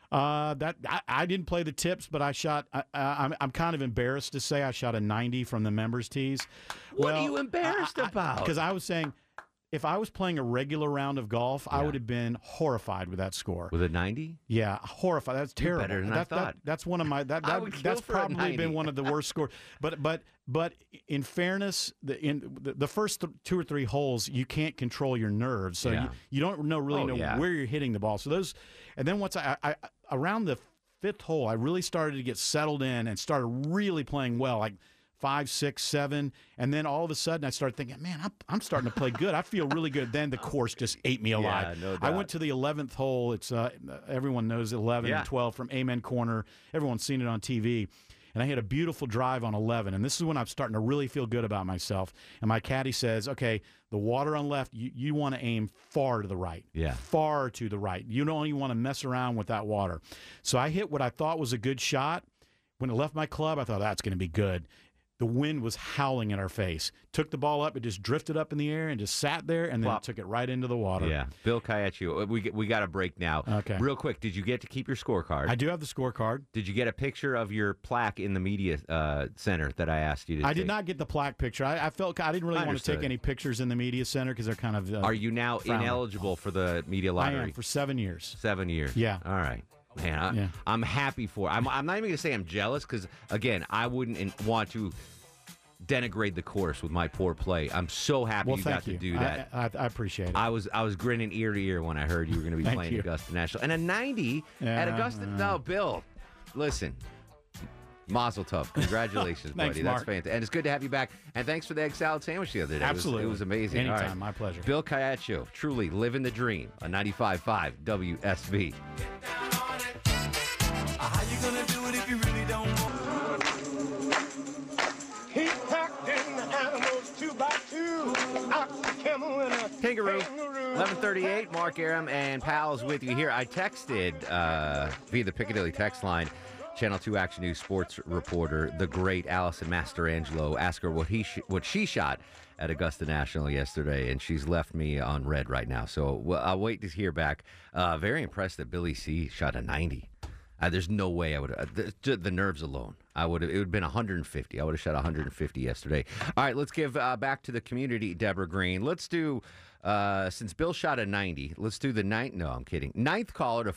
I didn't play the tips, but I shot. I'm kind of embarrassed to say I shot a 90 from the members' tees. What are you embarrassed about? Because I was saying, if I was playing a regular round of golf, I would have been horrified with that score. With a 90? Yeah, horrified. That's terrible. Better than I thought. That's one of my. That's probably been one of the worst scores. But in fairness, the first 2 or 3 holes, you can't control your nerves, so you don't know where you're hitting the ball. So those, and then once I around the 5th hole, I really started to get settled in and started really playing well, like 5, 6, 7, and then all of a sudden I started thinking, man, I'm starting to play good. I feel really good. Then the course just ate me alive. No doubt. I went to the 11th hole. It's everyone knows 11 and 12 from Amen Corner. Everyone's seen it on TV. And I hit a beautiful drive on 11, and this is when I'm starting to really feel good about myself. And my caddy says, okay, the water on left, you want to aim far to the right. Yeah. Far to the right. You don't even want to mess around with that water. So I hit what I thought was a good shot. When it left my club, I thought that's going to be good. The wind was howling in our face. Took the ball up, it just drifted up in the air and just sat there, and then it took it right into the water. Yeah, Bill Caiaccio, we got a break now. Okay. Real quick, did you get to keep your scorecard? I do have the scorecard. Did you get a picture of your plaque in the media center that I asked you to take? I did not get the plaque picture. I felt I didn't really want to take any pictures in the media center because they're kind of Are you now ineligible for the media lottery? I am, for 7 years. 7 years. Yeah. All right. Man, I'm happy for it. I'm not even going to say I'm jealous because, again, I wouldn't want to denigrate the course with my poor play. I'm so happy you got to do that. I appreciate it. I was grinning ear to ear when I heard you were going to be playing Augusta National. And a 90 at Augusta. No, Bill, listen. Mazel tov. Congratulations, Thanks, buddy. Mark. That's fantastic. And it's good to have you back. And thanks for the egg salad sandwich the other day. Absolutely. It was amazing. Anytime. All right. My pleasure. Bill Caiaccio, truly living the dream on 95.5 WSB. How you gonna do it if you really don't want? He packed in the animals 2 by 2, ox, camel, and a Kangaroo. 11:38. Mark Arum and pals with you here. I texted via the Piccadilly text line, Channel 2 Action News sports reporter, the great Allison Mastrangelo. Ask her what she shot at Augusta National yesterday, and she's left me on red right now. So I'll wait to hear back. Very impressed that Billy C shot a 90. There's no way I would have. The nerves alone. It would have been 150. I would have shot 150 yesterday. All right, let's give back to the community, Deborah Green. Let's do, since Bill shot a 90, let's do the ninth. No, I'm kidding. Ninth caller to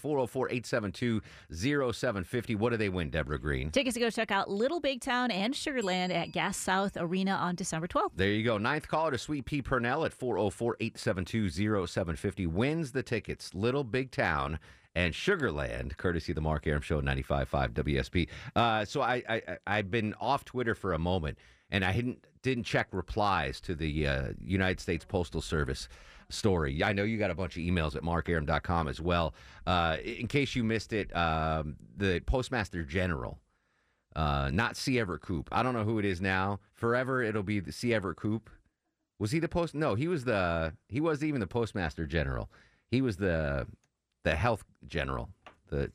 404-872-0750. What do they win, Deborah Green? Tickets to go check out Little Big Town and Sugarland at Gas South Arena on December 12th. There you go. Ninth caller to Sweet Pea Purnell at 404-872-0750 wins the tickets. Little Big Town and Sugarland, courtesy of the Mark Arum Show, 95.5 WSB. So I've been off Twitter for a moment, and I didn't check replies to the United States Postal Service story. I know you got a bunch of emails at markarum.com as well. In case you missed it, the Postmaster General, not C. Everett Koop. I don't know who it is now. Forever it'll be the C. Everett Koop. Was he the post? No, he wasn't even the Postmaster General. He was the health general, I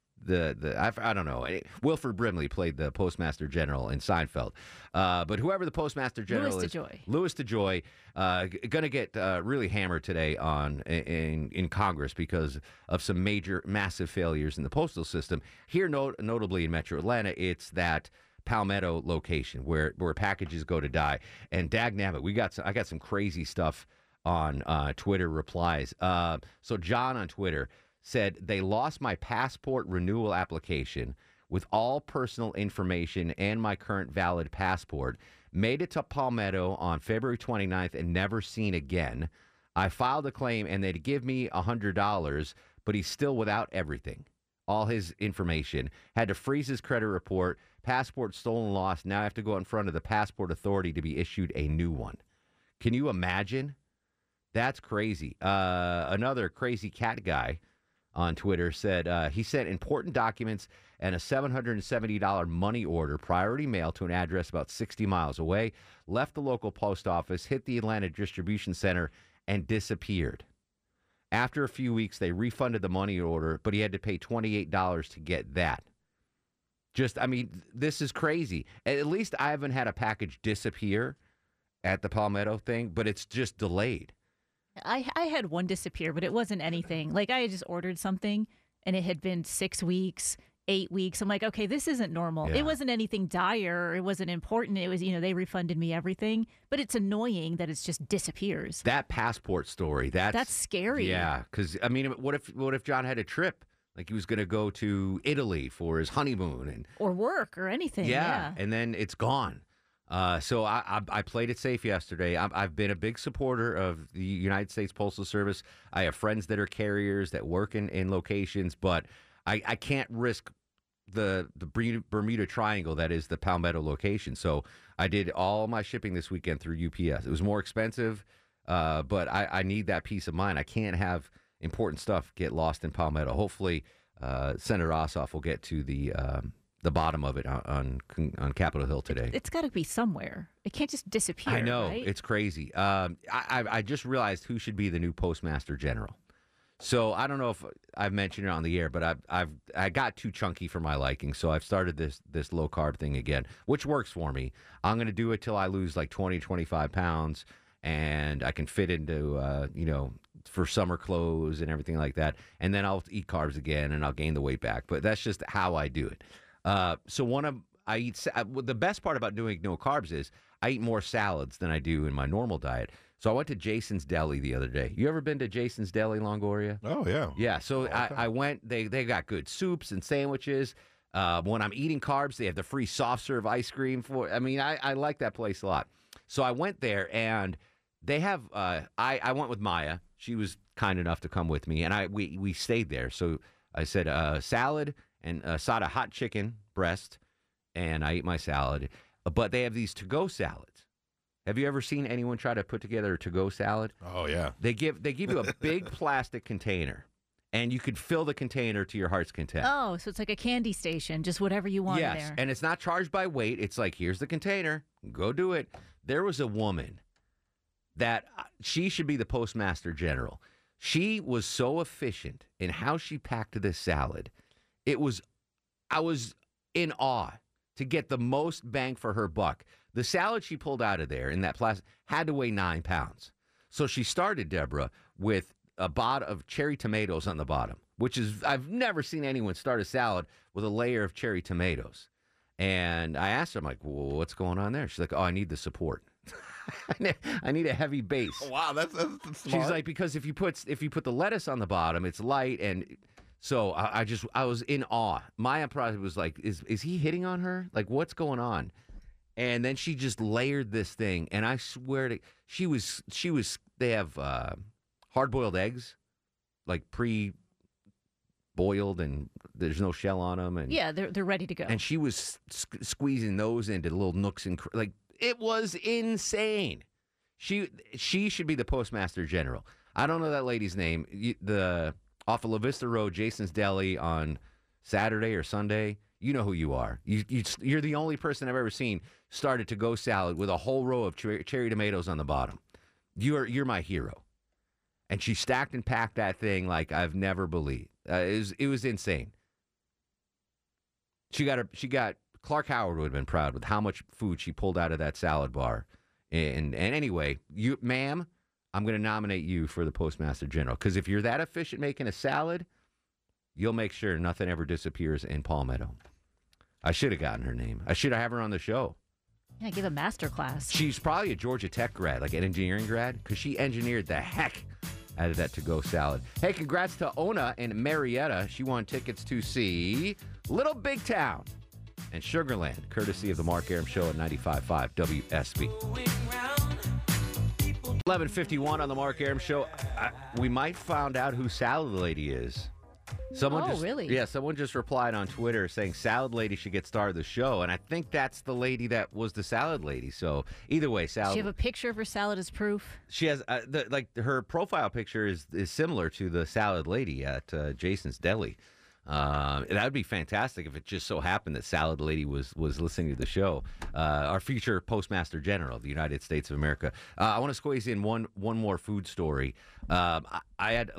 don't know. Wilford Brimley played the Postmaster General in Seinfeld. But whoever the Postmaster General Louis DeJoy, going to get really hammered today in Congress because of some massive failures in the postal system. Here, notably in Metro Atlanta, it's that Palmetto location where packages go to die. And dagnabbit, I got some crazy stuff on Twitter replies. So John on Twitter said, they lost my passport renewal application with all personal information and my current valid passport. Made it to Palmetto on February 29th and never seen again. I filed a claim and they'd give me $100, but he's still without everything. All his information. Had to freeze his credit report. Passport stolen, lost. Now I have to go in front of the passport authority to be issued a new one. Can you imagine? That's crazy. Another crazy cat guy on Twitter said he sent important documents and a $770 money order priority mail to an address about 60 miles away, left the local post office, hit the Atlanta distribution center, and disappeared. After a few weeks, they refunded the money order, but he had to pay $28 to get that. This is crazy. At least I haven't had a package disappear at the Palmetto thing, but it's just delayed. I had one disappear, but it wasn't anything. Like, I had just ordered something, and it had been 6 weeks, 8 weeks. I'm like, okay, this isn't normal. Yeah. It wasn't anything dire. It wasn't important. It was, they refunded me everything. But it's annoying that it just disappears. That passport story, that's scary. Yeah, because, what if John had a trip? Like he was going to go to Italy for his honeymoon. Or work or anything. Yeah. And then it's gone. So I played it safe yesterday. I've been a big supporter of the United States Postal Service. I have friends that are carriers that work in locations, but I can't risk the Bermuda Triangle that is the Palmetto location. So I did all my shipping this weekend through UPS. It was more expensive, but I need that peace of mind. I can't have important stuff get lost in Palmetto. Hopefully, Senator Ossoff will get to the bottom of it on Capitol Hill today. It's got to be somewhere. It can't just disappear. I know. Right? It's crazy. I just realized who should be the new Postmaster General. So I don't know if I've mentioned it on the air, but I got too chunky for my liking. So I've started this low carb thing again, which works for me. I'm going to do it till I lose like 20, 25 pounds, and I can fit into for summer clothes and everything like that. And then I'll eat carbs again, and I'll gain the weight back. But that's just how I do it. The best part about doing no carbs is I eat more salads than I do in my normal diet. So I went to Jason's Deli the other day. You ever been to Jason's Deli, Longoria? Oh, yeah. Yeah, so I went. They got good soups and sandwiches. When I'm eating carbs, they have the free soft serve ice cream. I like that place a lot. So I went there, and they have I went with Maya. She was kind enough to come with me, and we stayed there. So I said salad and asada hot chicken breast, and I ate my salad. But they have these to-go salads. Have you ever seen anyone try to put together a to-go salad? Oh, yeah. They give you a big plastic container, and you could fill the container to your heart's content. Oh, so it's like a candy station, just whatever you want in there. Yes, and it's not charged by weight. It's like, here's the container. Go do it. There was a woman that she should be the Postmaster General. She was so efficient in how she packed this salad. I was in awe to get the most bang for her buck. The salad she pulled out of there in that plastic had to weigh 9 pounds. So she started, Deborah, with a bod of cherry tomatoes on the bottom, which is, I've never seen anyone start a salad with a layer of cherry tomatoes. And I asked her, I'm like, well, what's going on there? She's like, oh, I need the support. I need a heavy base. Wow, that's smart. She's like, because if you put the lettuce on the bottom, it's light, and so I was in awe. Maya probably was like, is he hitting on her? Like, what's going on? And then she just layered this thing, and I swear to she was. They have hard-boiled eggs, like pre-boiled, and there's no shell on them, and yeah, they're ready to go. And she was squeezing those into little nooks and like it was insane. She should be the Postmaster General. I don't know that lady's name. Off of La Vista Road, Jason's Deli on Saturday or Sunday. You know who you are. You're the only person I've ever seen start a to-go salad with a whole row of cherry tomatoes on the bottom. You're my hero. And she stacked and packed that thing like I've never believed. It was insane. She got Clark Howard would have been proud with how much food she pulled out of that salad bar. And anyway, ma'am, I'm going to nominate you for the Postmaster General, because if you're that efficient making a salad, you'll make sure nothing ever disappears in Palmetto. I should have gotten her name. I should have her on the show. Yeah, give a master class. She's probably a Georgia Tech grad, like an engineering grad, because she engineered the heck out of that to-go salad. Hey, congrats to Ona in Marietta. She won tickets to see Little Big Town and Sugarland, courtesy of the Mark Arum Show at 95.5 WSB. 11:51 on the Mark Arum Show. We might find out who Salad Lady is. Really? Yeah, someone just replied on Twitter saying Salad Lady should get star of the show, and I think that's the lady that was the Salad Lady. So either way, Salad. Does she have a picture of her salad as proof? She has her profile picture is similar to the Salad Lady at Jason's Deli. That would be fantastic if it just so happened that Salad Lady was listening to the show. Our future Postmaster General of the United States of America. I want to squeeze in one more food story. I had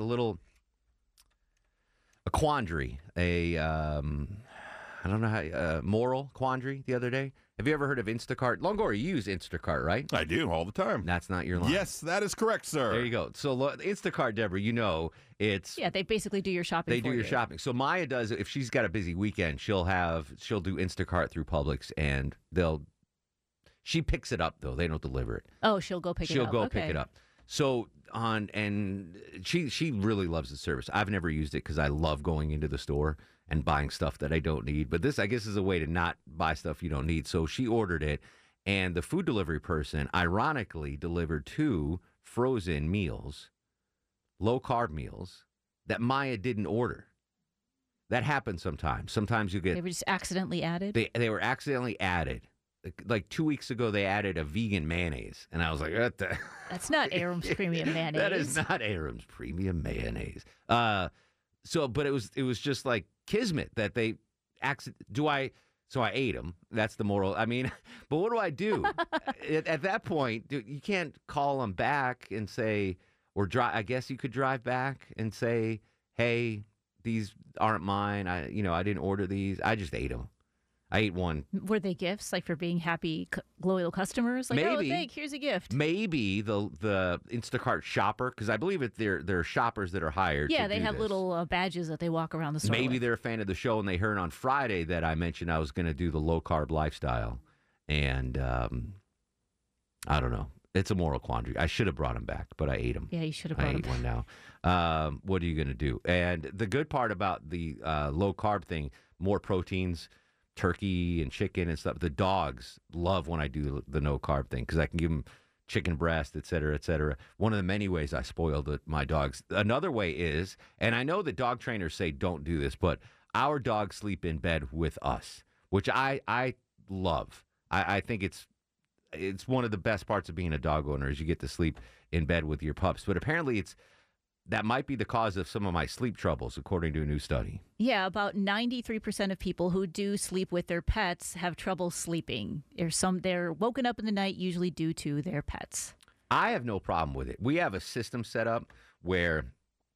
a quandary, I don't know how, moral quandary the other day. Have you ever heard of Instacart? Longoria, you use Instacart, right? I do, all the time. That's not your line. Yes, that is correct, sir. There you go. So Instacart, Deborah, it's... Yeah, they basically do your shopping for you. They do your shopping. So Maya does, if she's got a busy weekend, she'll do Instacart through Publix, and she picks it up, though. They don't deliver it. Oh, she'll go pick it up. She'll go pick it up. So and she really loves the service. I've never used it because I love going into the store and buying stuff that I don't need. But this, I guess, is a way to not buy stuff you don't need. So she ordered it, and the food delivery person, ironically, delivered 2 frozen meals, low-carb meals, that Maya didn't order. That happens sometimes. Sometimes you get... They were just accidentally added? They were accidentally added. Like 2 weeks ago, they added a vegan mayonnaise, and I was like, "What the?" That's not Arum's Premium Mayonnaise. That is not Arum's Premium Mayonnaise. But it was just like kismet that they So I ate them. That's the moral. I mean, but what do I do at that point? You can't call them back and say, Or I guess you could drive back and say, hey, these aren't mine. I didn't order these. I just ate them. I ate one. Were they gifts, like for being happy, loyal customers? Like, Maybe. Here's a gift. Maybe the Instacart shopper, because I believe there are shoppers that are hired. Yeah, to they do have this. little badges that they walk around the store Maybe with. they're a fan of the show and they heard on Friday that I mentioned I was going to do the low-carb lifestyle. And I don't know. It's a moral quandary. I should have brought them back, but I ate them. Yeah, you should have brought I them ate back. one now. What are you going to do? And the good part about the low-carb thing, more proteins, turkey and chicken and stuff. The dogs love when I do the no-carb thing because I can give them chicken breast, et cetera, et cetera. One of the many ways I spoiled my dogs. Another way is, and I know that dog trainers say don't do this, but our dogs sleep in bed with us, which I love. I think it's one of the best parts of being a dog owner is you get to sleep in bed with your pups. But apparently that might be the cause of some of my sleep troubles, according to a new study. Yeah, about 93% of people who do sleep with their pets have trouble sleeping. They're woken up in the night, usually due to their pets. I have no problem with it. We have a system set up where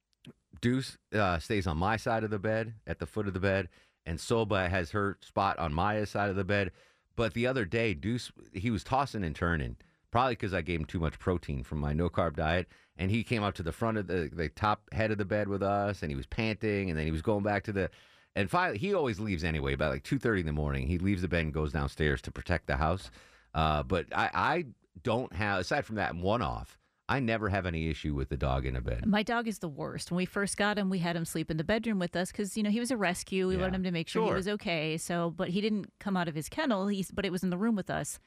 Deuce stays on my side of the bed, at the foot of the bed, and Soba has her spot on Maya's side of the bed. But the other day, Deuce, he was tossing and turning, probably because I gave him too much protein from my no-carb diet. And he came up to the front of the top head of the bed with us, and he was panting, and then he was going back to the – and finally, he always leaves anyway, about like 2:30 in the morning. He leaves the bed and goes downstairs to protect the house. But I don't have – aside from that one-off, I never have any issue with the dog in a bed. My dog is the worst. When we first got him, we had him sleep in the bedroom with us because, he was a rescue. We wanted him to make sure he was okay. So, but he didn't come out of his kennel, but it was in the room with us.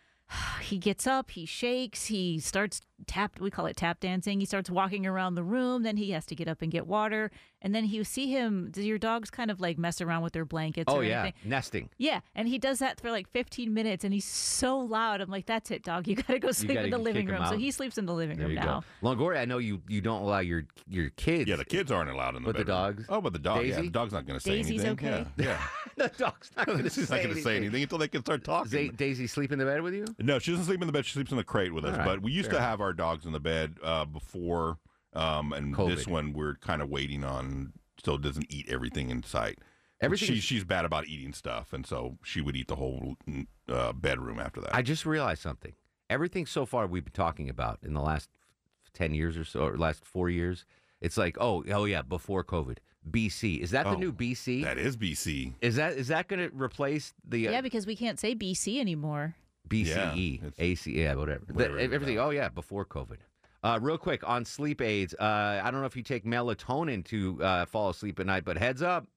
He gets up, he shakes, he starts we call it tap dancing. He starts walking around the room, then he has to get up and get water. And then you see him, do your dogs kind of like mess around with their blankets or anything? Nesting. Yeah, and he does that for like 15 minutes, and he's so loud. I'm like, that's it, dog. You got to go sleep in the living room. So he sleeps in the living room now. Longoria, I know you don't allow your kids. Yeah, the kids aren't allowed in the bedroom. But the dogs? Oh, but the dog, Daisy? yeah. The dog's not going to say Daisy's anything. okay? Yeah. The dog's not going to say anything. She's not going to say anything until they can start talking. Daisy sleep in the bed with you? No, she doesn't sleep in the bed. She sleeps in the crate with us. All right, but we used to have our dogs in the bed before, and COVID. This one we're kind of waiting on. Still doesn't eat everything in sight. She's bad about eating stuff, and so she would eat the whole bedroom after that. I just realized something. Everything so far we've been talking about in the last 10 years or so, or last 4 years, it's like, oh yeah, before COVID. BC. Is that the new BC? That is BC. Is that going to replace the... Yeah, because we can't say BC anymore. BCE, AC, whatever. Everything, before COVID. Real quick, on sleep aids, I don't know if you take melatonin to fall asleep at night, but heads up,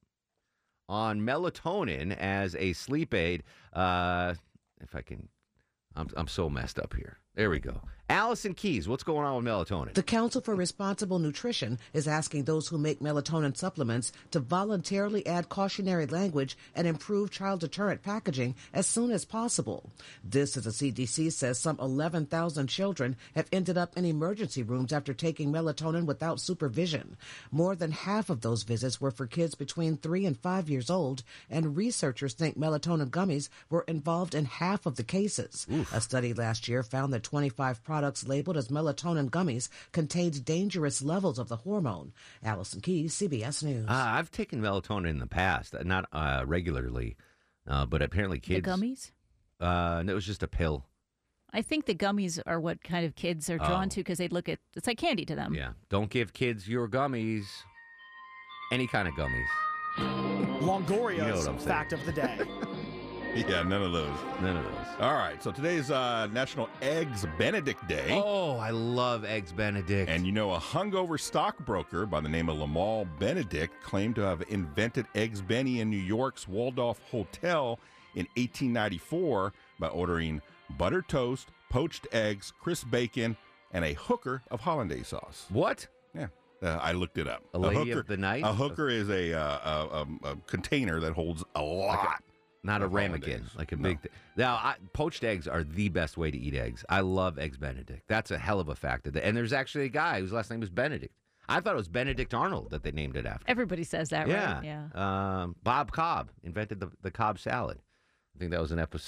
on melatonin as a sleep aid, if I can, I'm so messed up here. There we go. Allison Keys, what's going on with melatonin? The Council for Responsible Nutrition is asking those who make melatonin supplements to voluntarily add cautionary language and improve child deterrent packaging as soon as possible. This, as the CDC says, some 11,000 children have ended up in emergency rooms after taking melatonin without supervision. More than half of those visits were for kids between 3 and 5 years old, and researchers think melatonin gummies were involved in half of the cases. A study last year found that 25 products labeled as melatonin gummies contained dangerous levels of the hormone. Allison Keys, CBS News. I've taken melatonin in the past, not regularly, but apparently kids... The gummies? No, it was just a pill. I think the gummies are what kind of kids are drawn to because they look at... It's like candy to them. Yeah. Don't give kids your gummies. Any kind of gummies. Longoria's fact of the day. Yeah, none of those. None of those. All right, so today's National Eggs Benedict Day. Oh, I love Eggs Benedict. And a hungover stockbroker by the name of Lamal Benedict claimed to have invented Eggs Benny in New York's Waldorf Hotel in 1894 by ordering buttered toast, poached eggs, crisp bacon, and a hooker of hollandaise sauce. What? Yeah. I looked it up. A lady of the night? A hooker is a container that holds a lot. Not a ramekin, like a big thing. Now, poached eggs are the best way to eat eggs. I love Eggs Benedict. That's a hell of a fact. And there's actually a guy whose last name is Benedict. I thought it was Benedict Arnold that they named it after. Everybody says that, right? Yeah. Bob Cobb invented the Cobb salad. I think that was an episode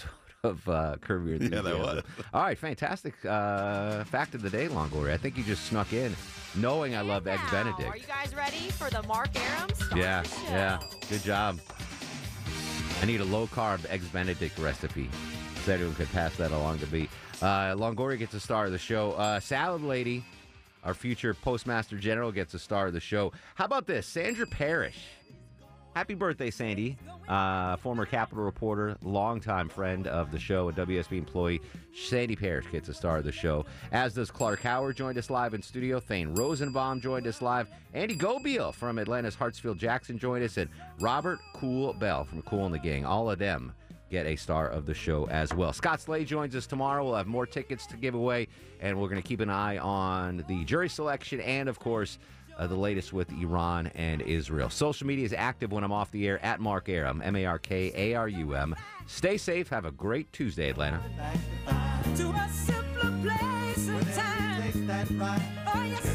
of Curb Your Enthusiasm. Yeah, that was. All right, fantastic fact of the day, Longoria. I think you just snuck in knowing I love Eggs Benedict. Are you guys ready for the Mark Aram Star Yeah, Show? yeah. Good job. I need a low-carb Eggs Benedict recipe. So anyone could pass that along to me. Longoria gets a star of the show. Salad Lady, our future Postmaster General, gets a star of the show. How about this? Sandra Parrish. Happy birthday, Sandy. Former Capitol reporter, longtime friend of the show, a WSB employee. Sandy Parrish gets a star of the show. As does Clark Howard, joined us live in studio. Thane Rosenbaum joined us live. Andy Gobiel from Atlanta's Hartsfield-Jackson joined us. And Robert Cool Bell from Cool and the Gang. All of them get a star of the show as well. Scott Slade joins us tomorrow. We'll have more tickets to give away. And we're going to keep an eye on the jury selection and, of course, the latest with Iran and Israel. Social media is active when I'm off the air at Mark Arum, MarkArum. Stay safe. Have a great Tuesday, Atlanta. To a simpler place and time. Oh, yes,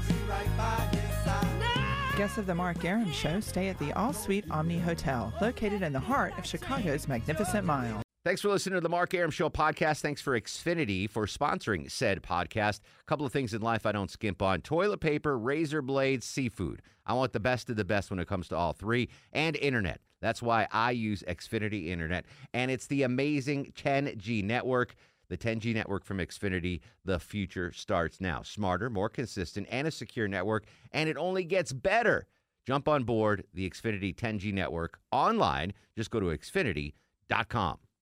Guests of the Mark Arum Show stay at the All Suite Omni Hotel, located in the heart of Chicago's Magnificent Mile. Thanks for listening to the Mark Arum Show podcast. Thanks for Xfinity for sponsoring said podcast. A couple of things in life I don't skimp on. Toilet paper, razor blades, seafood. I want the best of the best when it comes to all three. And internet. That's why I use Xfinity Internet. And it's the amazing 10G network. The 10G network from Xfinity. The future starts now. Smarter, more consistent, and a secure network. And it only gets better. Jump on board the Xfinity 10G network online. Just go to Xfinity.com.